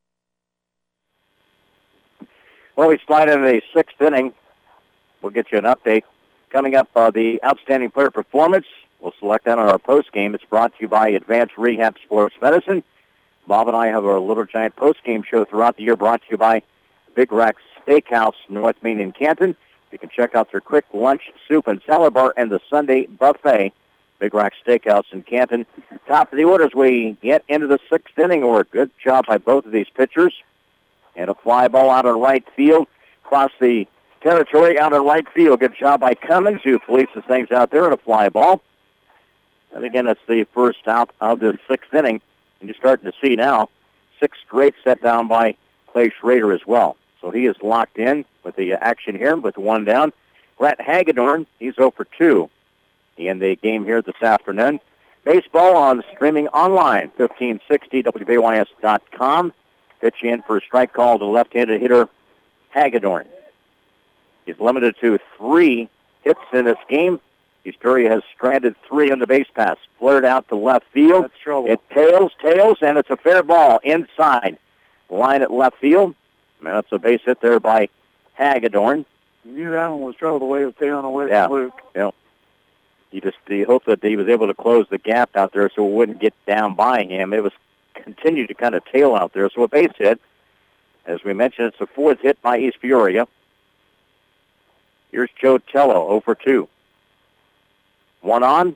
A: Well, we slide into the sixth inning. We'll get you an update. Coming up, uh, the Outstanding Player Performance. We'll select that on our post game. It's brought to you by Advanced Rehab Sports Medicine. Bob and I have our Little Giant post game show throughout the year, brought to you by Big Rack Steakhouse, North Main in Canton. You can check out their quick lunch, soup, and salad bar and the Sunday buffet. Big Rack Steakhouse in Canton. Top of the order as we get into the sixth inning. Or good job by both of these pitchers. And a fly ball out in right field. Across the territory out in right field. Good job by Cummings, who polices things out there, and a fly ball. And again, that's the first out of the sixth inning. And you're starting to see now six straight set down by Clay Schrader as well. So he is locked in with the action here with one down. Brett Hagedorn, he's oh for two in the game here this afternoon. Baseball on streaming online, fifteen sixty W B Y S dot com. Pitch in for a strike call to left-handed hitter Hagedorn. He's limited to three hits in this game. East Peoria has stranded three on the base pass. Flared out to left field.
B: That's trouble.
A: It tails, tails, and it's a fair ball inside. Line at left field. And that's a base hit there by Hagedorn.
B: You knew that one was trouble the way it was tailing away
A: yeah.
B: from Luke.
A: Yeah. He just he hoped that he was able to close the gap out there so it wouldn't get down by him. It was continued to kind of tail out there. So a base hit. As we mentioned, it's the fourth hit by East Peoria. Here's Joe Tello, oh for two. One on.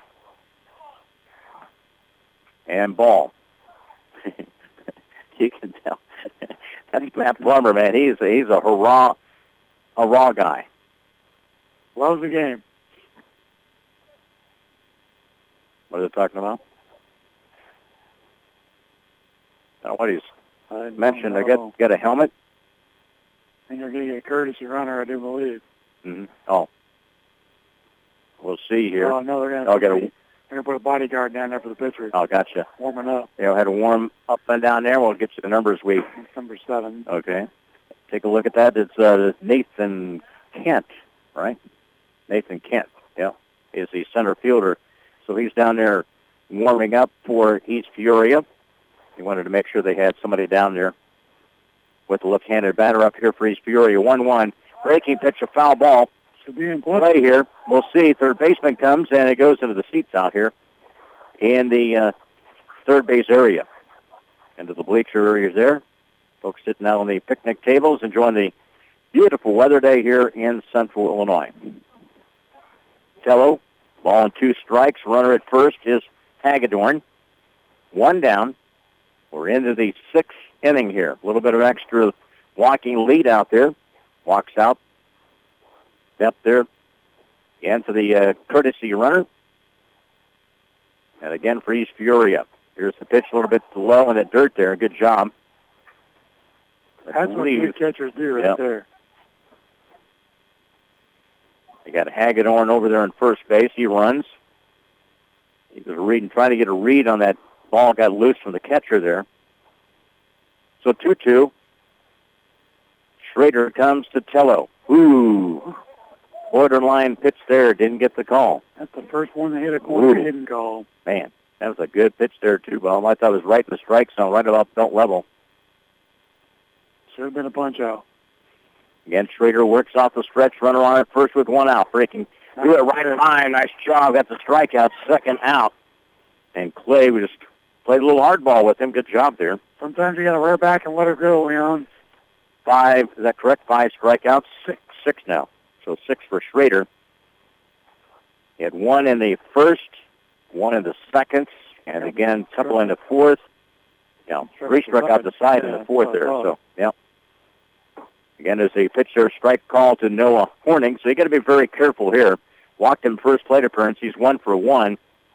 A: And ball. You can tell. That's Matt Plummer, man. He's a, he's a hurrah, a raw guy.
B: Loves the game.
A: What are they talking about? Now, what he's
B: I
A: mentioned, I got got a helmet.
B: I think they're going to get a courtesy runner, I do believe.
A: Mm-hmm. Oh, we'll see here.
B: Oh, no, they're going
A: oh,
B: to
A: a,
B: put, put a bodyguard down there for the pitcher.
A: Oh, gotcha.
B: Warming up.
A: Yeah, had to warm up and down there. We'll get you the numbers. We
B: number seven.
A: Okay, take a look at that. It's uh, Nathan Kent, right? Nathan Kent. Yeah, is the center fielder. So he's down there warming up for East Peoria. He wanted to make sure they had somebody down there with the left-handed batter up here for East Peoria. one one. Breaking pitch, a foul ball.
B: Should be in
A: play here. We'll see. Third baseman comes, and it goes into the seats out here in the uh, third base area. Into the bleacher areas there. Folks sitting out on the picnic tables, enjoying the beautiful weather day here in central Illinois. Tello, ball and two strikes. Runner at first is Hagedorn. One down. We're into the sixth inning here. A little bit of extra walking lead out there. Walks out. Step there. Again for the uh, courtesy runner. And again for East Peoria. Here's the pitch a little bit low in the dirt there. Good job.
B: That's what good catchers do right
A: yep.
B: there.
A: They got Hagedorn over there in first base. He runs. He was reading, trying to get a read on that ball, got loose from the catcher there. So two two. Schrader comes to Tello. Ooh. Borderline pitch there. Didn't get the call.
B: That's the first one that hit a corner.
A: Ooh.
B: Didn't call.
A: Man, that was a good pitch there, too, Bob. I thought it was right in the strike zone, right about belt level.
B: Should have been a punch out.
A: Again, Schrader works off the stretch, runner on at first with one out. Breaking through it right behind. Nice job. Got the strikeout, second out. And Clay, we just played a little hardball with him. Good job there.
B: Sometimes you got to rear back and let her go, Leon.
A: Five, is that correct? Five strikeouts? Six. Six now. So six for Schrader. He had one in the first, one in the second, and again, a couple in the fourth. Yeah, three struck out the side in the fourth there. So, yeah. Again, there's a pitcher strike call to Noah Horning, so you got to be very careful here. Walked him first plate appearance. He's one for one.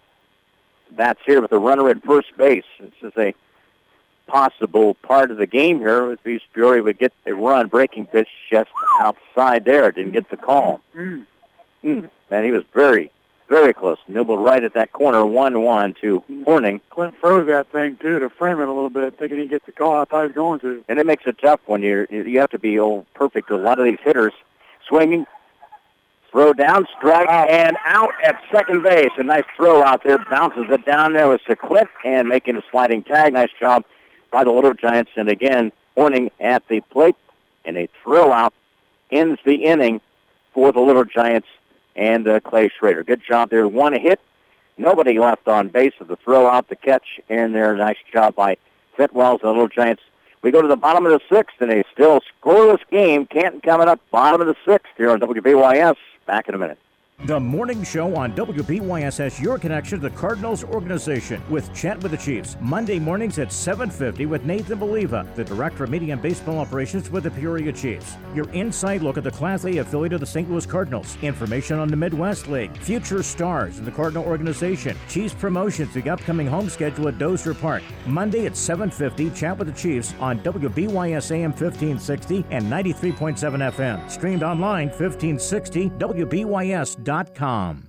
A: That's here with the runner at first base. This is a possible part of the game here. If these Peoria would get a run, breaking pitch just outside there. Didn't get the call.
B: Mm.
A: Mm. Man, he was very, very close. Nibbled right at that corner, one one to Horning.
B: Clint froze that thing, too, to frame it a little bit, thinking he'd get the call. I thought he was going to.
A: And it makes it tough when you're, you have to be oh, perfect. A lot of these hitters swinging, throw down, strike, and out at second base. A nice throw out there. Bounces it down there with Clint and making a sliding tag. Nice job by the Little Giants. And again, Horning at the plate. And a throw out ends the inning for the Little Giants and uh, Clay Schrader. Good job there. One hit. Nobody left on base with the throw out, the catch, and there. Nice job by Fitwells and the Little Giants. We go to the bottom of the sixth in a still scoreless game. Canton coming up bottom of the sixth here on W B Y S. Back in a minute.
D: The morning show on W B Y S S, your connection to the Cardinals organization with Chat with the Chiefs. Monday mornings at seven fifty with Nathan Believa, the Director of Media and Baseball Operations with the Peoria Chiefs. Your inside look at the Class A affiliate of the Saint Louis Cardinals. Information on the Midwest League, future stars in the Cardinal organization, Chiefs promotions, the upcoming home schedule at Dozier Park. Monday at seven fifty, Chat with the Chiefs on W B Y S A M fifteen sixty and ninety-three point seven F M. Streamed online fifteen sixty W B Y S dot com.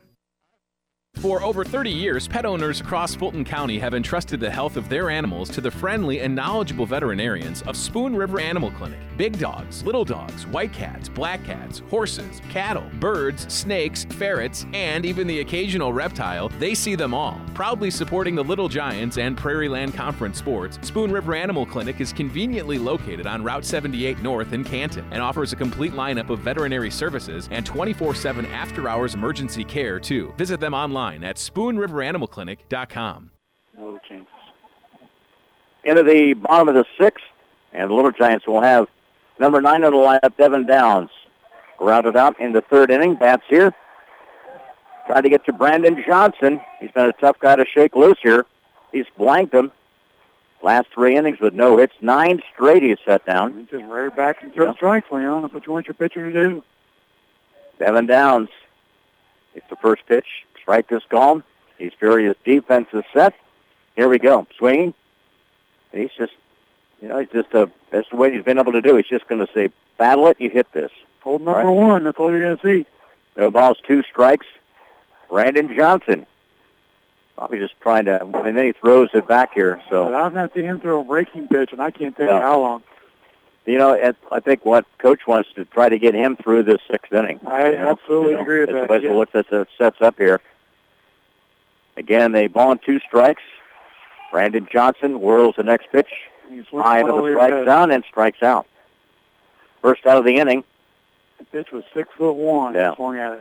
E: For over thirty years, pet owners across Fulton County have entrusted the health of their animals to the friendly and knowledgeable veterinarians of Spoon River Animal Clinic. Big dogs, little dogs, white cats, black cats, horses, cattle, birds, snakes, ferrets, and even the occasional reptile, they see them all. Proudly supporting the Little Giants and Prairie Land Conference sports, Spoon River Animal Clinic is conveniently located on Route seventy-eight North in Canton and offers a complete lineup of veterinary services and twenty-four seven after-hours emergency care, too. Visit them online at spoon river animal clinic dot com.
B: No changes.
A: Into the bottom of the sixth, and the Little Giants will have number nine on the lineup, Devin Downs. Rounded out in the third inning. Bats here. Tried to get to Brandon Johnson. He's been a tough guy to shake loose here. He's blanked him. Last three innings with no hits. Nine straight he's set down.
B: He's just rear back and throw yeah. strikes, Leon. That's what you want your pitcher to do.
A: Devin Downs. It's the first pitch. Strike is gone. He's furious. Defense is set. Here we go. Swinging. He's just, you know, he's just a, that's the way he's been able to do. He's just going to say, battle it, you hit this.
B: Hold number right. one. That's all you're going to see.
A: No balls, two strikes. Brandon Johnson. Probably just trying to, and then he throws it back here. So
B: but I've not seen him throw a breaking pitch, and I can't tell no. you how long.
A: You know, I think what Coach wants to try to get him through this sixth inning.
B: I absolutely you know, agree with that.
A: That's
B: yeah.
A: what this sets up here. Again, they ball and two strikes. Brandon Johnson whirls the next pitch. High into the strike zone and strikes out. First out of the inning.
B: The pitch was six foot one.
A: Yeah.
B: Swung at it.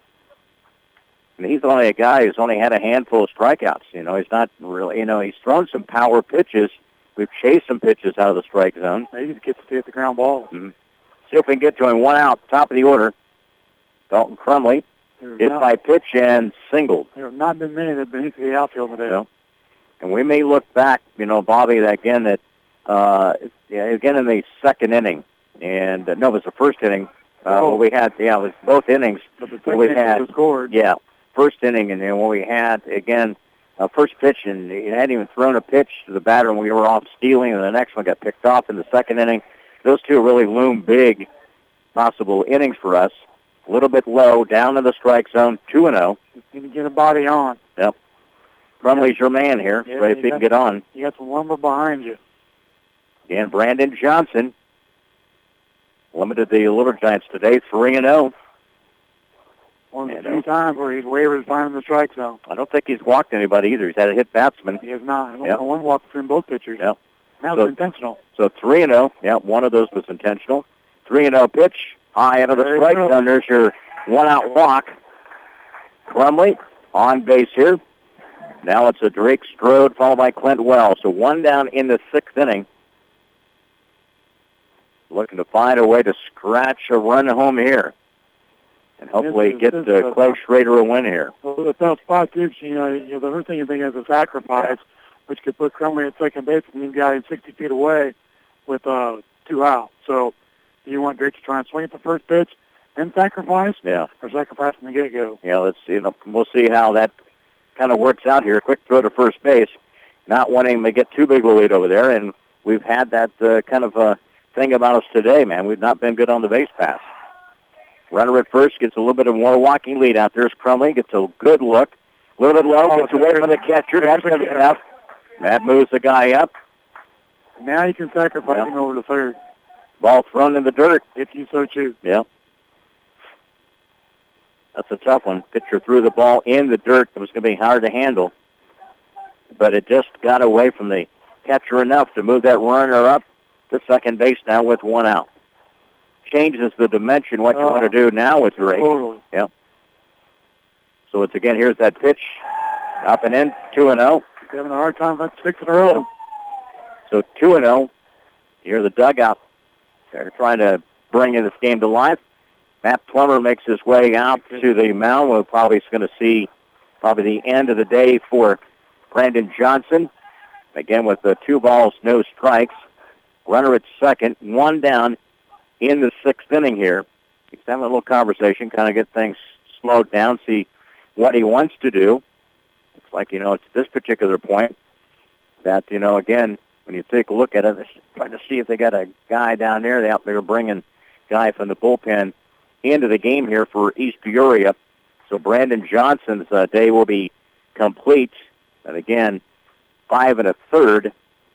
A: And he's only a guy who's only had a handful of strikeouts. You know, he's not really, you know, he's thrown some power pitches. We've chased some pitches out of the strike zone.
B: He just gets to stay at the ground ball.
A: Mm-hmm. See if we can get to him. One out, top of the order. Dalton Crumley hit by pitch and singled.
B: There have not been many that have been into the outfield today.
A: No. And we may look back, you know, Bobby, that again, that uh, yeah, again in the second inning. And uh, no, it was the first inning. Uh,
B: oh.
A: we had, yeah, it was both innings.
B: But the
A: where we had,
B: scored.
A: Yeah, first inning, and then when we had, again, uh, first pitch, and he hadn't even thrown a pitch to the batter, and we were off stealing, and the next one got picked off in the second inning. Those two really loom big possible innings for us. A little bit low, down in the strike zone, two and oh.
B: Just need to get a body on.
A: Yep. Crumley's your man here.
B: Yeah,
A: Ready if he can get on.
B: You got some lumber behind you.
A: And Brandon Johnson limited the Little Giants today, three and oh.
B: One of the few times where he's wavered finding the strike zone.
A: I don't think he's walked anybody either. He's had a hit batsman.
B: He has not.
A: Yep.
B: One walk between both pitchers.
A: Yep.
B: That
A: So-
B: was intentional.
A: So three and oh. Yeah, one of those was intentional. three and oh pitch. High into the
B: There you
A: strike
B: go.
A: zone. There's your one-out walk. Crumley on base here. Now it's a Drake Strode followed by Clint Wells. So one down in the sixth inning. Looking to find a way to scratch a run home here. And hopefully
B: This
A: get
B: is-
A: uh,
B: this is
A: Clay Schrader a win here.
B: Well, the tough spot, too, you know, you know, the first thing you think is a sacrifice, which could put Crumley at second base, and you've got him sixty feet away with uh, two out. So do you want Drake to try and swing at the first pitch and sacrifice,
A: Yeah.
B: or sacrifice from the get-go?
A: Yeah, let's see. You know, we'll see how that kind of works out here. Quick throw to first base. Not wanting to get too big of a lead over there, and we've had that uh, kind of uh, thing about us today, man. We've not been good on the base pass. Runner at first gets a little bit of more walking lead out there. As Crumley gets a good look. A little bit low, gets away from the catcher. That's going to be enough. That moves the guy up.
B: Now you can sacrifice
A: Yeah.
B: him over to third,
A: Ball thrown in the dirt.
B: if you so choose.
A: Yeah. That's a tough one. Pitcher threw the ball in the dirt. It was going to be hard to handle. But it just got away from the catcher enough to move that runner up to second base now with one out. Changes the dimension what you
B: Oh.
A: want to do now with Drake.
B: Totally.
A: Yeah. So it's again, here's that pitch. Up and in, two and oh.
B: He's having a hard time with six in a row.
A: So two and oh. Here the dugout. They're trying to bring in this game to life. Matt Plummer makes his way out to the mound. We're probably going to see probably the end of the day for Brandon Johnson. Again with the two balls, no strikes. Runner at second, one down in the sixth inning here. He's having a little conversation, kind of get things slowed down, see what he wants to do. Looks like, you know, it's this particular point that, you know, again, when you take a look at it, they're trying to see if they got a guy down there. They out there bringing a guy from the bullpen into the game here for East Peoria. So Brandon Johnson's uh, day will be complete. And again, five and a third.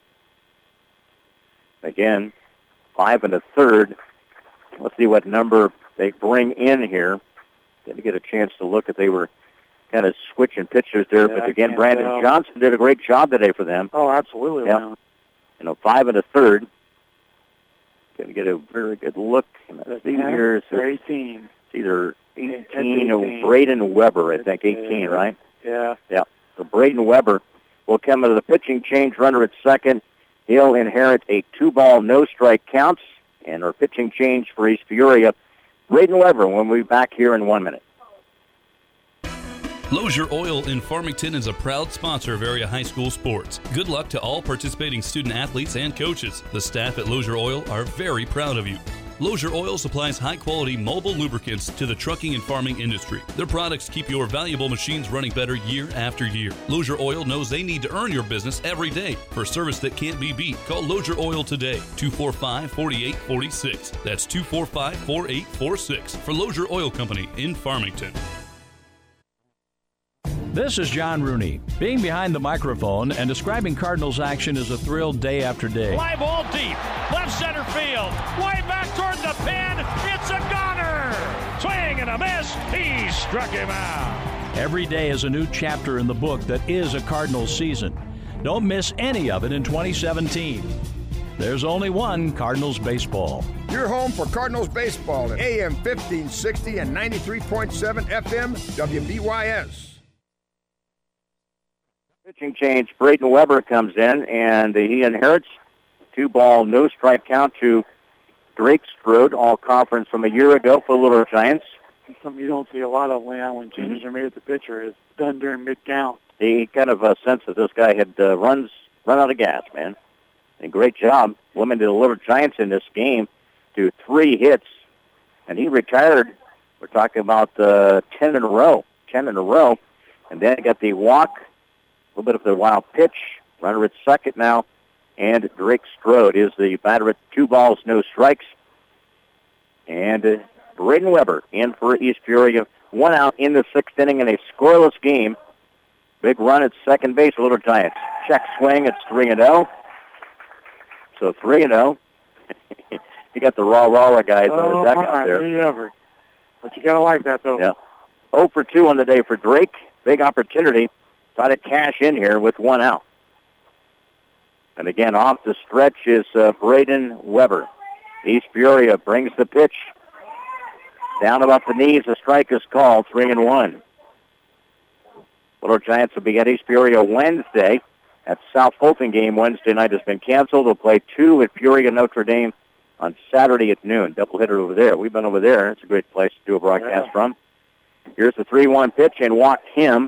A: Again, five and a third. Let's see what number they bring in here. Didn't get a chance to look if they were kind of switching pitchers there.
B: Yeah,
A: but
B: I
A: again,
B: can't
A: Brandon
B: tell.
A: Johnson did a great job today for them.
B: Oh, absolutely.
A: Yeah.
B: man.
A: You know, five and a third. Going to get a very good look. And let's see
B: Yeah,
A: here. It's
B: they're eighteen.
A: either eighteen
B: eighteen.
A: or Braden Weber, I think, eighteen, right?
B: Yeah.
A: Yeah. So Braden Weber will come into the pitching change, runner at second. He'll inherit a two-ball, no-strike count, and our pitching change for East Peoria. Braden Weber, when we'll be back here in one minute.
F: Lozier Oil in Farmington is a proud sponsor of area high school sports. Good luck to all participating student athletes and coaches. The staff at Lozier Oil are very proud of you. Lozier Oil supplies high-quality mobile lubricants to the trucking and farming industry. Their products keep your valuable machines running better year after year. Lozier Oil knows they need to earn your business every day. For service that can't be beat, call Lozier Oil today, two four five, four eight four six. That's two four five, four eight four six for Lozier Oil Company in Farmington.
D: This is John Rooney. Being behind the microphone and describing Cardinals action is a thrill day after day.
Q: Fly ball deep, left center field, way back toward the pin. It's a goner. Swing and a miss. He struck him out.
D: Every day is a new chapter in the book that is a Cardinals season. Don't miss any of it in twenty seventeen. There's only one Cardinals baseball.
G: Your home for Cardinals baseball at A M fifteen sixty and ninety-three point seven F M W B Y S.
A: Pitching change, Braden Weber comes in, and he inherits two-ball, no-strike count to Drake Strode, all-conference from a year ago for the Little Giants.
B: Something you don't see a lot of now when changes are made at the pitcher is done during mid-count.
A: He kind of uh, sensed that this guy had uh, runs run out of gas, man. And great job limiting the Little Giants in this game to three hits. And he retired, we're talking about uh, ten in a row, ten in a row. And then got the walk, a little bit of the wild pitch, runner at second now, and Drake Strode is the batter at two balls, no strikes. And uh, Braden Weber in for East Peoria, one out in the sixth inning in a scoreless game Big run at second base, Little Giants. Check swing, it's three and oh. So three and oh. You got the raw raw guys
B: oh,
A: on the deck out there.
B: Me ever. But you got to like that, though.
A: Yeah. oh for two on the day for Drake. Big opportunity. Try to cash in here with one out. And again, off the stretch is uh, Braden Weber. East Peoria brings the pitch. Down about the knees, a strike is called, three and one. Little Giants will be at East Peoria Wednesday. That South Fulton game Wednesday night has been canceled. They'll play two at Peoria Notre Dame on Saturday at noon. Doubleheader over there. We've been over there. It's a great place to do a broadcast
B: yeah.
A: from. Here's the three one pitch and walked him.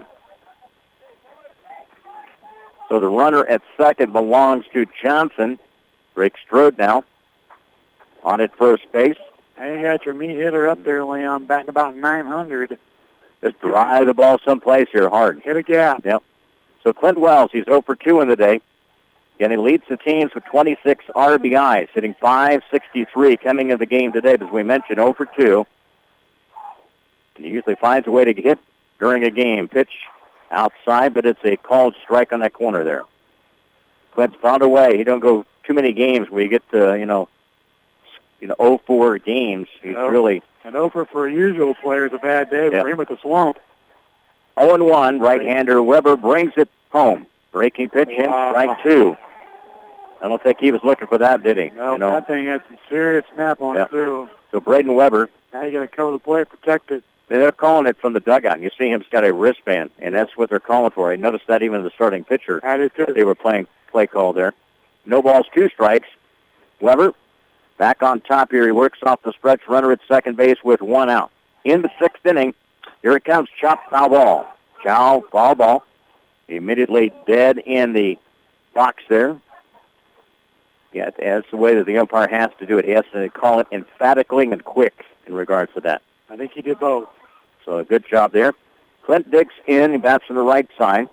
A: So the runner at second belongs to Johnson. Drake Strode now on at first base.
B: And you got your meat hitter up there, Leon, batting about nine hundred.
A: Just drive the ball someplace here hard.
B: Hit a gap.
A: Yep. So Clint Wells, he's oh for two in the day. Again, he leads the teams with twenty-six R B Is, hitting five sixty-three coming into the game today. As we mentioned, oh for two. And he usually finds a way to hit during a game. Pitch outside, but it's a called strike on that corner there. Clint's found a way. He don't go too many games where you get to, you know, you know, oh four games. He's
B: no.
A: really...
B: And over for a usual player is a bad day
A: yeah.
B: for him at the swamp.
A: oh and one, right-hander Weber brings it home. Breaking pitch in,
B: wow.
A: strike two. I don't think he was looking for that, did he?
B: No,
A: you know?
B: that thing had some serious snap on
A: yeah.
B: it, too.
A: So Braden Weber.
B: Now you got to cover the plate, protect it.
A: They're calling it from the dugout. You see him's got a wristband, and that's what they're calling for. I noticed that even in the starting pitcher.
B: I did too.
A: They were playing play call there. No balls, two strikes. Weber back on top here. He works off the stretch runner at second base with one out. In the sixth inning, here it comes, chop, foul ball. Chow, foul ball. Immediately dead in the box there. Yeah, that's the way that the umpire has to do it. He has to call it emphatically and quick in regards to that.
B: I think he did both.
A: So a good job there. Clint Dix in. He bats on the right side.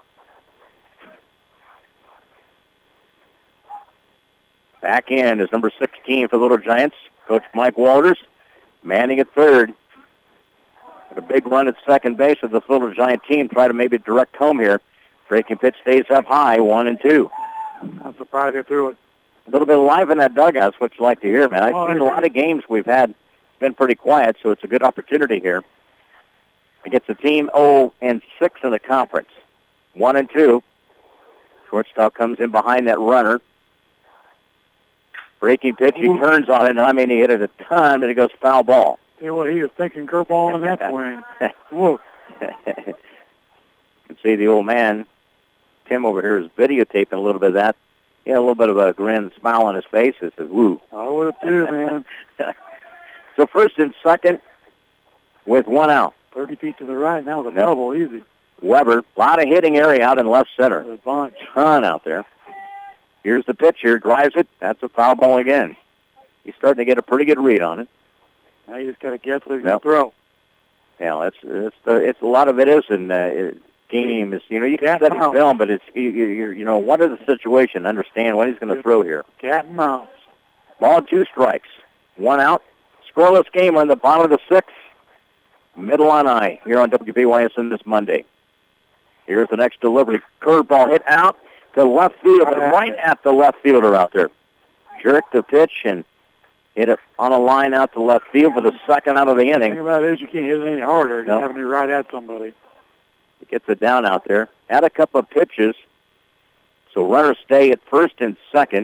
A: Back in is number sixteen for the Little Giants, Coach Mike Walters. Manning at third. A big run at second base of the Little Giant team. Try to maybe direct home here. Breaking pitch stays up high, one and two.
B: I'm surprised they threw it.
A: A little bit of life in that dugout, what you like to hear, man. I've
B: oh,
A: seen a lot of games we've had. It's been pretty quiet, so it's a good opportunity here. Against the team oh and six in the conference. one and two. Shortstop comes in behind that runner. Breaking pitch, he turns on it, and I mean, he hit it a ton, but it goes foul ball.
B: See what he was thinking, curveball on that swing. Whoa.
A: You can see the old man, Tim over here, is videotaping a little bit of that. He had a little bit of a grin, smile on his face. He says, woo.
B: I would have too, man.
A: So first and second with one out.
B: thirty feet to the right, now with a
A: yep.
B: double, easy.
A: Weber, a lot of hitting area out in left center.
B: A bunch.
A: Ton out there. Here's the pitch here, drives it. That's a foul ball again. He's starting to get a pretty good read on it.
B: Now you just got to guess what he's
A: yep.
B: going to throw.
A: Yeah, it's it's the it's a lot of it is in uh, game is you know you can
B: Cat
A: study film, but it's you, you you know what is the situation? Understand what he's going to throw here.
B: Cat and mouse.
A: Ball, two strikes, one out. Scoreless game on the bottom of the sixth. Middle on I here on W B Y S N this Monday. Here's the next delivery. Curveball hit out to left field, but right at the left fielder out there. Jerk the pitch and hit it on a line out to left field for the second out of the inning.
B: The thing about it is you can't hit it any harder.
A: Nope.
B: You have to be right at somebody.
A: He gets it down out there. Had a couple of pitches. So runners stay at first and second.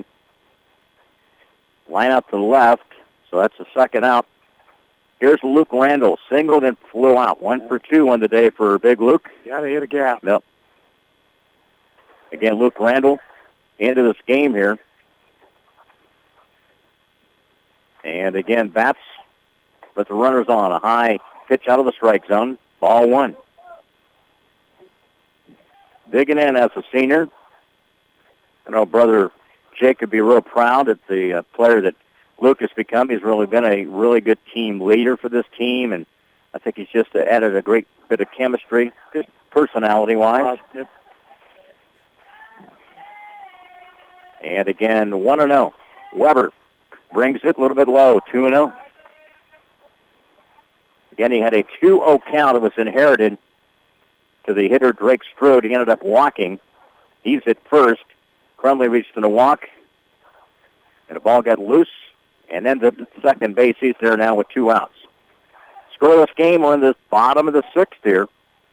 A: Line out to the left. So that's the second out. Here's Luke Randall. Singled and flew out. One yeah. for two on the day for Big Luke.
B: Got to hit a gap.
A: Yep. Again, Luke Randall into this game here. And again, bats with the runners on. A high pitch out of the strike zone. Ball one. Digging in as a senior. I know brother Jake could be real proud at the uh, player that Luke has become. He's really been a really good team leader for this team, and I think he's just added a great bit of chemistry, just personality-wise.
B: Uh, yep.
A: And again, one and oh. Weber brings it a little bit low, two and oh. Again, he had a two oh count. It was inherited. to the hitter, Drake Strode. He ended up walking. He's at first. Crumley reached in a walk, and the ball got loose, and ended up at second base. He's there now with two outs. Scoreless game. We're in the bottom of the sixth here.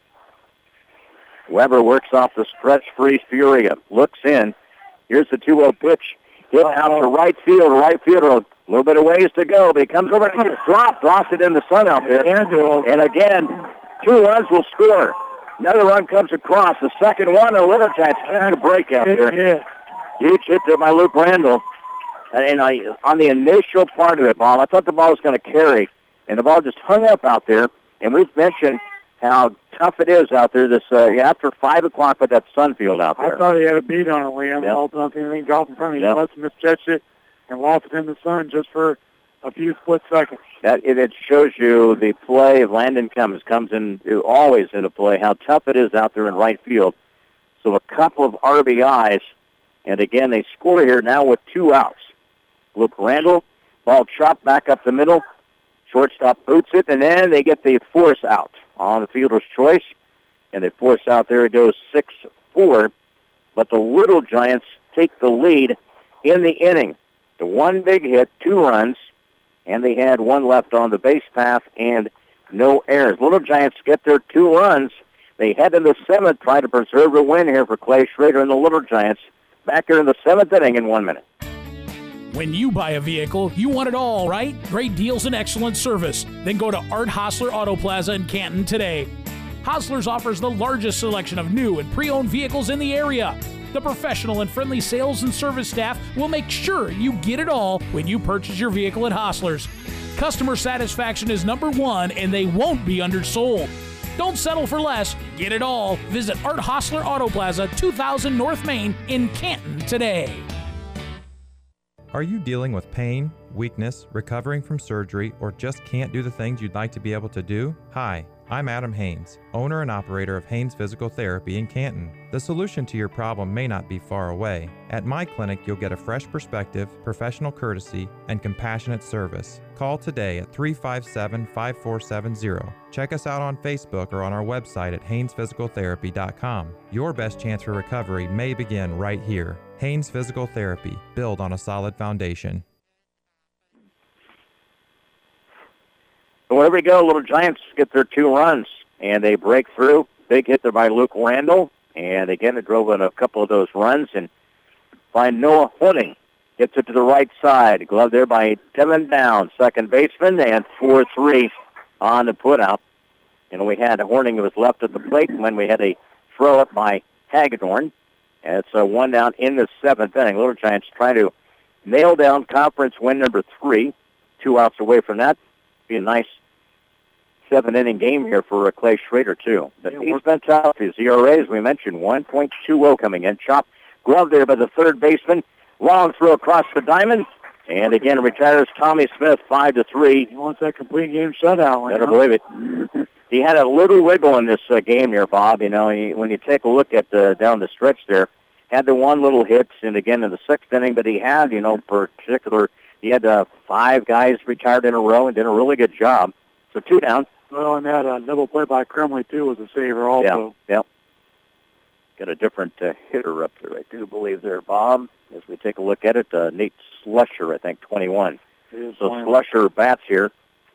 A: Weber works off the stretch for East Peoria. Looks in. Here's the two oh pitch. Hit out to right field. Right fielder, a little bit of ways to go, but he comes over and gets dropped. Lost it in the sun out there. And again, two runs will score. Another run comes across. The second one, a Little Giants trying to break out there. Huge hit there by Luke Randall. And I, on the initial part of it, Bob, I thought the ball was going to carry, and the ball just hung up out there. And we've mentioned how tough it is out there this uh, after five o'clock with that Sunfield out there.
B: I thought he had a beat on it, Liam.
A: Yep.
B: All nothing, anything dropped in front of him.
A: Yep.
B: He must have misjudged it and lost it in the sun just for a few split seconds.
A: That it, it shows you the play of Landon Cummins comes in always into play, how tough it is out there in right field. So a couple of R B Is, and again they score here now with two outs. Luke Randall, ball chopped back up the middle. Shortstop boots it, and then they get the force out on the fielder's choice, and they force out there. It goes six four, but the Little Giants take the lead in the inning. The one big hit, two runs, and they had one left on the base path and no errors. Little Giants get their two runs. They head in the seventh, try to preserve a win here for Clay Schrader and the Little Giants. Back here in the seventh inning in one minute.
H: When you buy a vehicle, you want it all, right? Great deals and excellent service. Then go to Art Hostler Auto Plaza in Canton today. Hostler's offers the largest selection of new and pre-owned vehicles in the area. The professional and friendly sales and service staff will make sure you get it all when you purchase your vehicle at Hostler's. Customer satisfaction is number one, and they won't be undersold. Don't settle for less. Get it all. Visit Art Hostler Auto Plaza, two thousand North Main in Canton today.
I: Are you dealing with pain, weakness, recovering from surgery, or just can't do the things you'd like to be able to do? Hi, I'm Adam Haynes, owner and operator of Haynes Physical Therapy in Canton. The solution to your problem may not be far away. At my clinic, you'll get a fresh perspective, professional courtesy, and compassionate service. Call today at three five seven, five four seven zero. Check us out on Facebook or on our website at haynes physical therapy dot com. Your best chance for recovery may begin right here. Haynes Physical Therapy, build on a solid foundation.
A: So wherever we go, Little Giants get their two runs, and they break through. Big hit there by Luke Randall, and again, it drove in a couple of those runs, and find Noah Horning. Gets it to the right side. Glove there by Devin Down, second baseman, and four three on the putout. And we had Horning who was left at the plate, and then we had a throw up by Hagedorn. And it's a one down in the seventh inning. Little Giants trying to nail down conference win number three. Two outs away from that. Be a nice seven-inning game here for Clay Schrader, too. But he's been tough. His E R A, as we mentioned, one point two oh coming in. Chop glove there by the third baseman. Long throw across the diamond. And again, retires Tommy Smith, five to three.
B: He wants that complete game shutout.
A: Better believe it. He had a little wiggle in this uh, game here, Bob. You know, he, when you take a look at uh, down the stretch there, had the one little hit, and again in the sixth inning, but he had, you know, particular, he had uh, five guys retired in a row and did a really good job. So two down.
B: Well, and that uh, double play by Crumley, too, was a saver also.
A: Yeah, yeah. Got a different uh, hitter up there, I do believe there, Bob. As we take a look at it, uh, Nate Slusher, I think, twenty-one. So Slusher bats here.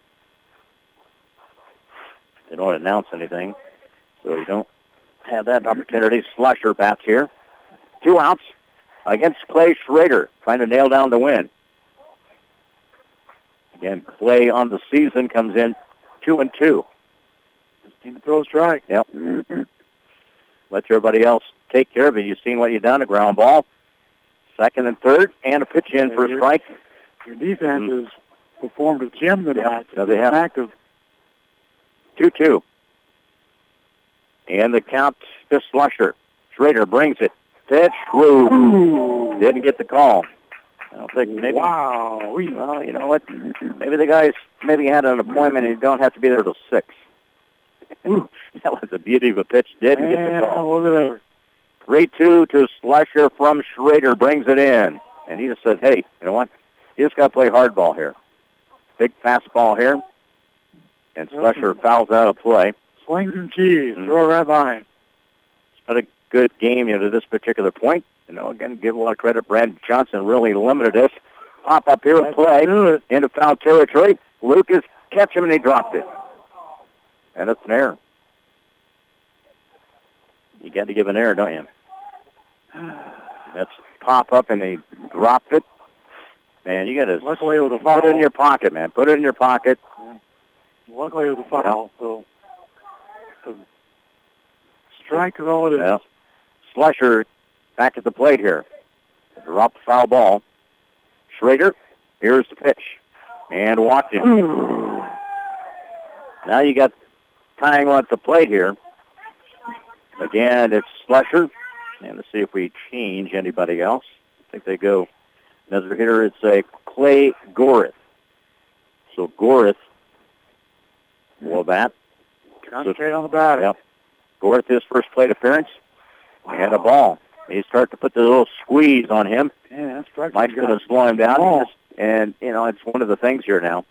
A: They don't announce anything, so you don't have that opportunity. Slusher bats here. Two outs against Clay Schrader, trying to nail down the win. Again, Clay on the season comes in two and two.
B: Just need to throw a strike.
A: Yep. Let everybody else take care of it. You've seen what you've done, a ground ball. Second and third, and a pitch in for a strike.
B: Your defense mm-hmm. has performed with Jim tonight.
A: Yeah, they have.
B: Active.
A: two two. And the count to Slusher. Schrader brings it. Pitch. Ooh. Didn't get the call. I don't think maybe.
B: Wow.
A: Well, you know what? Maybe the guys maybe had an appointment and you don't have to be there till six. That was the beauty of a pitch. Didn't get the call.
B: Look at that.
A: three two to Slusher from Schrader. Brings it in. And he just said, hey, you know what? You just got to play hardball here. Big fastball here. And Slusher fouls out of play.
B: Swings and cheese. Mm-hmm. Throw right behind.
A: had a good game, you know, to this particular point. You know, again, give a lot of credit. Brad Johnson really limited us. Pop up here and play into foul territory. Lucas catch him, and he dropped it. And it's an error. You got to give an error, don't you? That's pop up, and he dropped it. Man, you got to
B: Luckily it was a
A: put
B: foul.
A: it in your pocket, man. Put it in your pocket.
B: Luckily it was a foul, so the strike is all it is.
A: Yeah. Slusher back at the plate here. Drop the foul ball. Schrader, here's the pitch. And walked him. Now you got tying at the plate here. Again, it's Slusher. And let's see if we change anybody else. I think they go. Another hitter, it's a Clay Gorith. So Gorith will bat.
B: Concentrate on the bat.
A: Yep. Gorith, his first plate appearance. He had a ball. He start to put the little squeeze on him.
B: Yeah, that's right.
A: Mike's going to slow him down. And, you know, it's one of the things here now.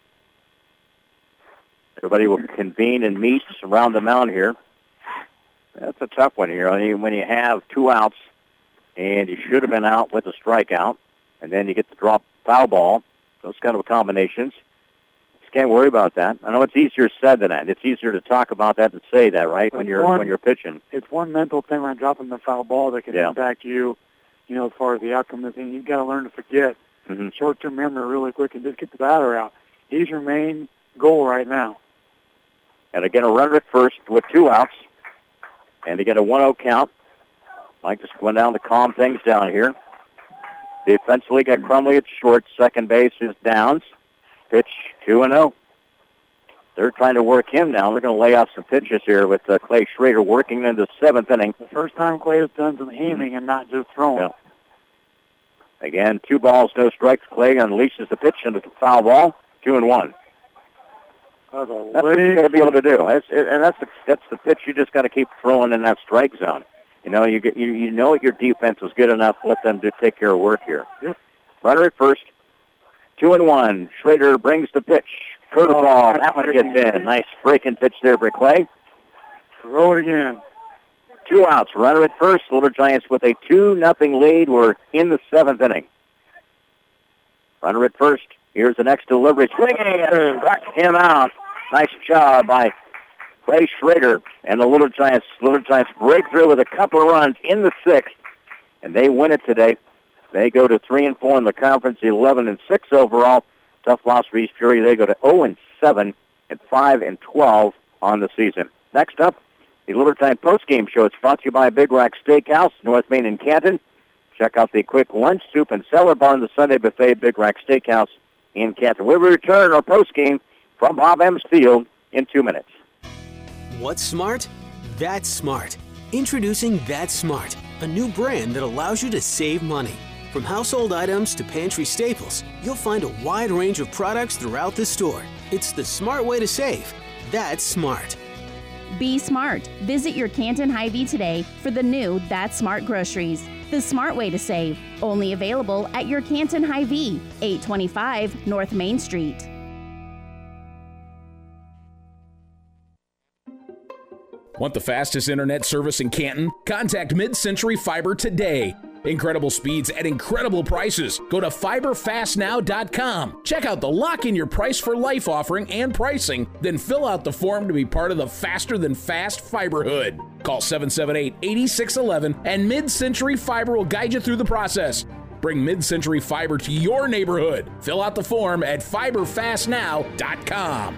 A: Everybody will convene and meet around the mound here. That's a tough one here. I mean, when you have two outs and you should have been out with a strikeout, and then you get the drop foul ball, those kind of combinations, just can't worry about that. I know it's easier said than that. It's easier to talk about that than say that, right, when you're
B: one,
A: when you're pitching.
B: It's one mental thing when dropping the foul ball that can
A: Yeah.
B: impact you, you know, as far as the outcome of the thing. You've got to learn to forget.
A: Mm-hmm.
B: Short-term memory really quick and just get the batter out. He's your main goal right now.
A: And again, a runner at first with two outs. And to get a one oh count. Mike just went down to calm things down here. Defensively got Crumley at short. Second base is Downs. Pitch two and oh. They're trying to work him down. They're going to lay off some pitches here with uh, Clay Schrader working into the seventh inning.
B: The first time Clay has done some aiming and not just throwing.
A: Yeah. Again, two balls, no strikes. Clay unleashes the pitch into the foul ball. Two and one.
B: That's, a
A: that's what you got to be able to do. That's, and that's the, that's the pitch you just got to keep throwing in that strike zone. You know, you get you, you know your defense is good enough. Let them do take care of work here.
B: Yep.
A: Runner at first. Two and one. Schrader brings the pitch. Curveball. That one gets in. Nice breaking pitch there for Clay.
B: Throw it again.
A: Two outs. Runner at first. Little Giants with a two nothing lead. We're in the seventh inning. Runner at first. Here's the next delivery. Swinging and struck him out. Nice job by Clay Schrader and the Little Giants. Little Giants break through with a couple of runs in the sixth, and they win it today. They go to three and four in the conference, eleven and six overall. Tough loss for East Fury. They go to zero and seven and five and twelve on the season. Next up, the Little Giant postgame show. It's brought to you by Big Rack Steakhouse, North Main and Canton. Check out the quick lunch, soup, and cellar bar in the Sunday buffet, Big Rack Steakhouse in Canton. We'll return our postgame from Bob M's Field in two minutes.
J: What's smart? That's smart. Introducing That's Smart, a new brand that allows you to save money. From household items to pantry staples, you'll find a wide range of products throughout the store. It's the smart way to save. That's smart.
K: Be smart. Visit your Canton Hy-Vee today for the new That's Smart groceries. The smart way to save. Only available at your Canton Hy-Vee, eight twenty-five North Main Street.
P: Want the fastest internet service in Canton? Contact Mid-Century Fiber today. Incredible speeds at incredible prices. Go to fiber fast now dot com. Check out the Lock in Your Price for Life offering and pricing, then fill out the form to be part of the faster than fast fiberhood. Call seven seven eight, eight six one one and Mid-Century Fiber will guide you through the process. Bring Mid-Century Fiber to your neighborhood. Fill out the form at fiber fast now dot com.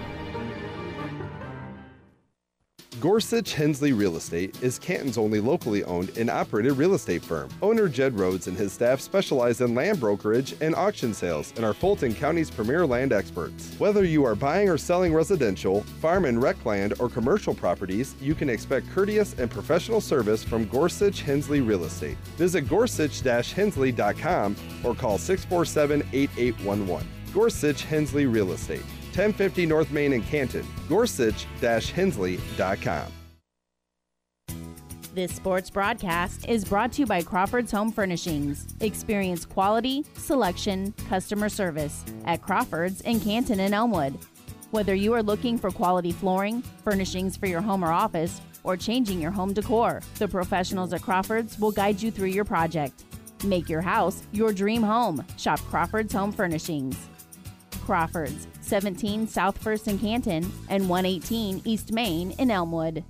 L: Gorsuch Hensley Real Estate is Canton's only locally owned and operated real estate firm. Owner Jed Rhodes and his staff specialize in land brokerage and auction sales and are Fulton County's premier land experts. Whether you are buying or selling residential, farm and rec land, or commercial properties, you can expect courteous and professional service from Gorsuch Hensley Real Estate. Visit gorsuch dash hensley dot com or call six four seven, eight eight one one. Gorsuch Hensley Real Estate, ten fifty North Main in Canton, gorsuch dash hensley dot com.
K: This sports broadcast is brought to you by Crawford's Home Furnishings. Experience quality, selection, customer service at Crawford's in Canton and Elmwood. Whether you are looking for quality flooring, furnishings for your home or office, or changing your home decor. The professionals at Crawford's will guide you through your project. Make your house your dream home. Shop Crawford's Home Furnishings. Crawford's, seventeen South First in Canton and one eighteen East Main in Elmwood.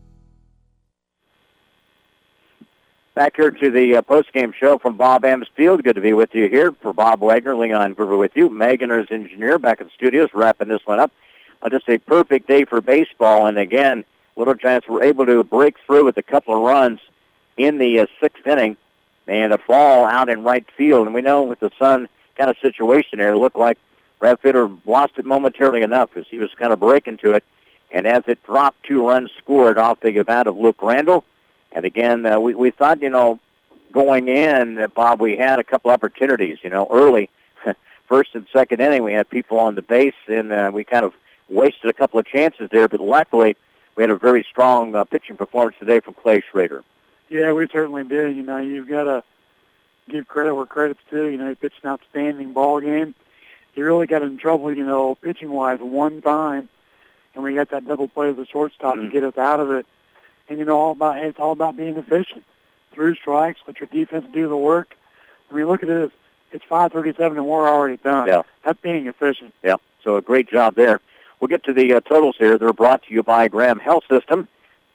A: Back here to the uh, post-game show from Bob Ames Field. Good to be with you here. For Bob Wagner, Leon Gruber with you. Megan, our engineer, back in the studios, wrapping this one up. Uh, just a perfect day for baseball. And again, Little Giants were able to break through with a couple of runs in the uh, sixth inning. And a ball out in right field. And we know with the sun kind of situation there, it looked like Brad Fitter lost it momentarily enough because he was kind of breaking to it. And as it dropped, two runs scored off the bat of Luke Randall. And again, uh, we, we thought, you know, going in, uh, Bob, we had a couple opportunities, you know, early. First and second inning, we had people on the base, and uh, we kind of wasted a couple of chances there. But luckily, we had a very strong uh, pitching performance today from Clay Schrader.
B: Yeah, we certainly did. You know, you've got to give credit where credit's due. You know, he pitched an outstanding ball game. He really got in trouble, you know, pitching-wise one time, and we got that double play of the shortstop mm-hmm. to get us out of it. And, you know, all about it's all about being efficient. Through strikes, let your defense do the work. I mean, look at this. It's five thirty-seven, and we're already done.
A: Yeah.
B: That's being efficient.
A: Yeah, so a great job there. We'll get to the uh, totals here. They're brought to you by Graham Health System.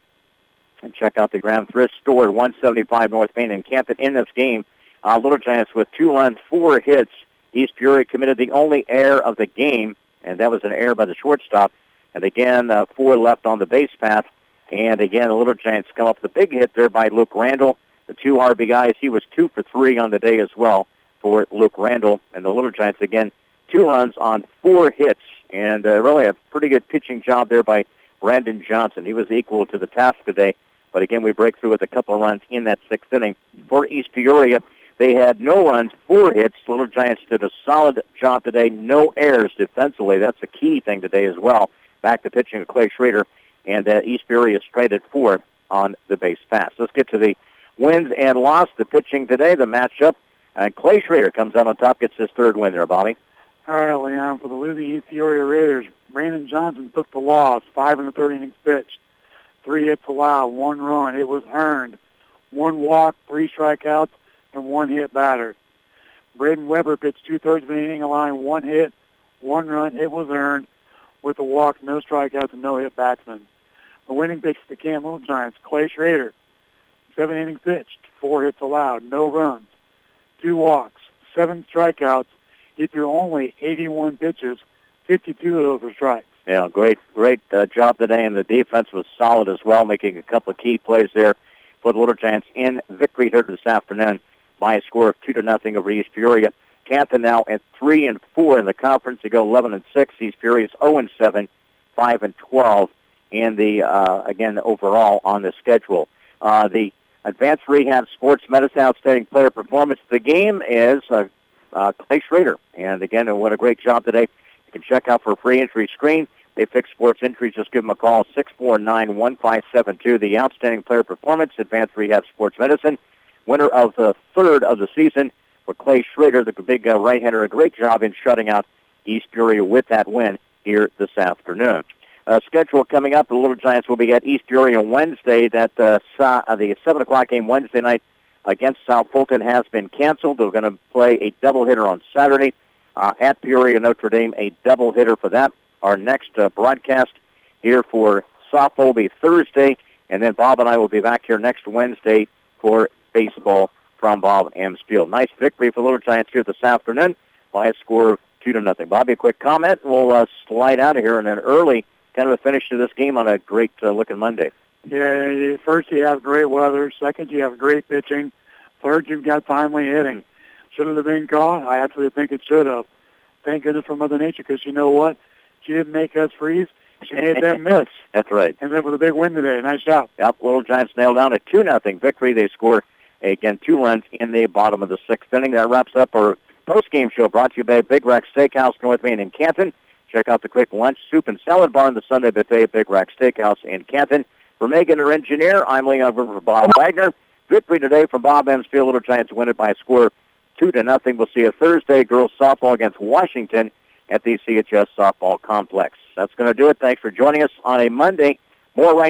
A: And check out the Graham Thrift Store at one seventy-five North Main in Canton. In this game, uh, Little Giants with two runs, four hits. East Peoria committed the only error of the game, and that was an error by the shortstop. And again, uh, four left on the base path. And again, the Little Giants come up with a big hit there by Luke Randall. The two R B guys, he was two for three on the day as well for Luke Randall. And the Little Giants, again, two runs on four hits. And uh, really a pretty good pitching job there by Brandon Johnson. He was equal to the task today. But again, we break through with a couple of runs in that sixth inning. For East Peoria, they had no runs, four hits. Little Giants did a solid job today. No errors defensively. That's the key thing today as well. Back to pitching of Clay Schrader. And uh, East Peoria straight at four on the base pass. Let's get to the wins and loss. The pitching today, the matchup. And Clay Schrader comes out on top, gets his third win there, Bobby.
B: All right, Leon, for the losing East Peoria Raiders, Brandon Johnson took the loss, five in the third innings pitched. Three hits allowed, one run. It was earned. One walk, three strikeouts, and one hit battered. Braden Weber pitched two-thirds of an inning, allowing one hit, one run. It was earned with a walk, no strikeouts, and no hit batsman. The winning pitch for the Canton Little Giants, Clay Schrader. Seven innings pitched, four hits allowed, no runs, two walks, seven strikeouts. He threw only eighty-one pitches, fifty-two of those were strikes.
A: Yeah, great, great uh, job today, and the defense was solid as well, making a couple of key plays there for the Little Giants in victory here this afternoon by a score of two to nothing over East Peoria. Canton now at three and four in the conference. They go eleven and six. East Peoria is zero and seven, five and twelve, and the uh, again overall on the schedule. Uh, the Advanced Rehab Sports Medicine Outstanding Player Performance. The game is uh, uh, Clay Schrader, and again, what a great job today. You can check out for a free injury screen. They fix sports injuries. Just give them a call, six four nine, one five seven two. The Outstanding Player Performance, Advanced Rehab Sports Medicine. Winner of the third of the season for Clay Schrader, the big uh, right-hander. A great job in shutting out East Peoria with that win here this afternoon. Uh, schedule coming up, the Little Giants will be at East Peoria Wednesday. That uh, uh, the seven o'clock game Wednesday night against South Fulton has been canceled. They're going to play a doubleheader on Saturday. Uh, at Peoria Notre Dame, a doubleheader for that. Our next uh, broadcast here for softball will be Thursday, and then Bob and I will be back here next Wednesday for baseball from Bob Ames Field. Nice victory for the Little Giants here this afternoon by a score of two to nothing. Bobby, a quick comment. We'll uh, slide out of here, and then early kind of a finish to this game on a great uh, looking Monday.
B: Yeah, first you have great weather. Second, you have great pitching. Third, you've got timely hitting. Should it have been caught? I absolutely think it should have. Thank goodness for Mother Nature, because you know what? She didn't make us freeze. She made them miss.
A: That's right.
B: And then with a big win today. Nice job.
A: Yep, Little Giants nailed down a two nothing victory. They score, again, two runs in the bottom of the sixth inning. That wraps up our post-game show brought to you by Big Rack Steakhouse, North Main in Canton. Check out the quick lunch, soup, and salad bar in the Sunday buffet at Big Rack Steakhouse in Canton. For Megan, our engineer, I'm Leon Gruber for Bob Wagner. Victory today from Bob Ames Field. Little Giants win it by a score of two to nothing. We'll see you Thursday, girls softball against Washington at the C H S Softball Complex. That's going to do it. Thanks for joining us on a Monday. More right here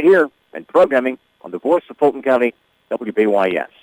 A: and programming on the voice of Fulton County, W B Y S.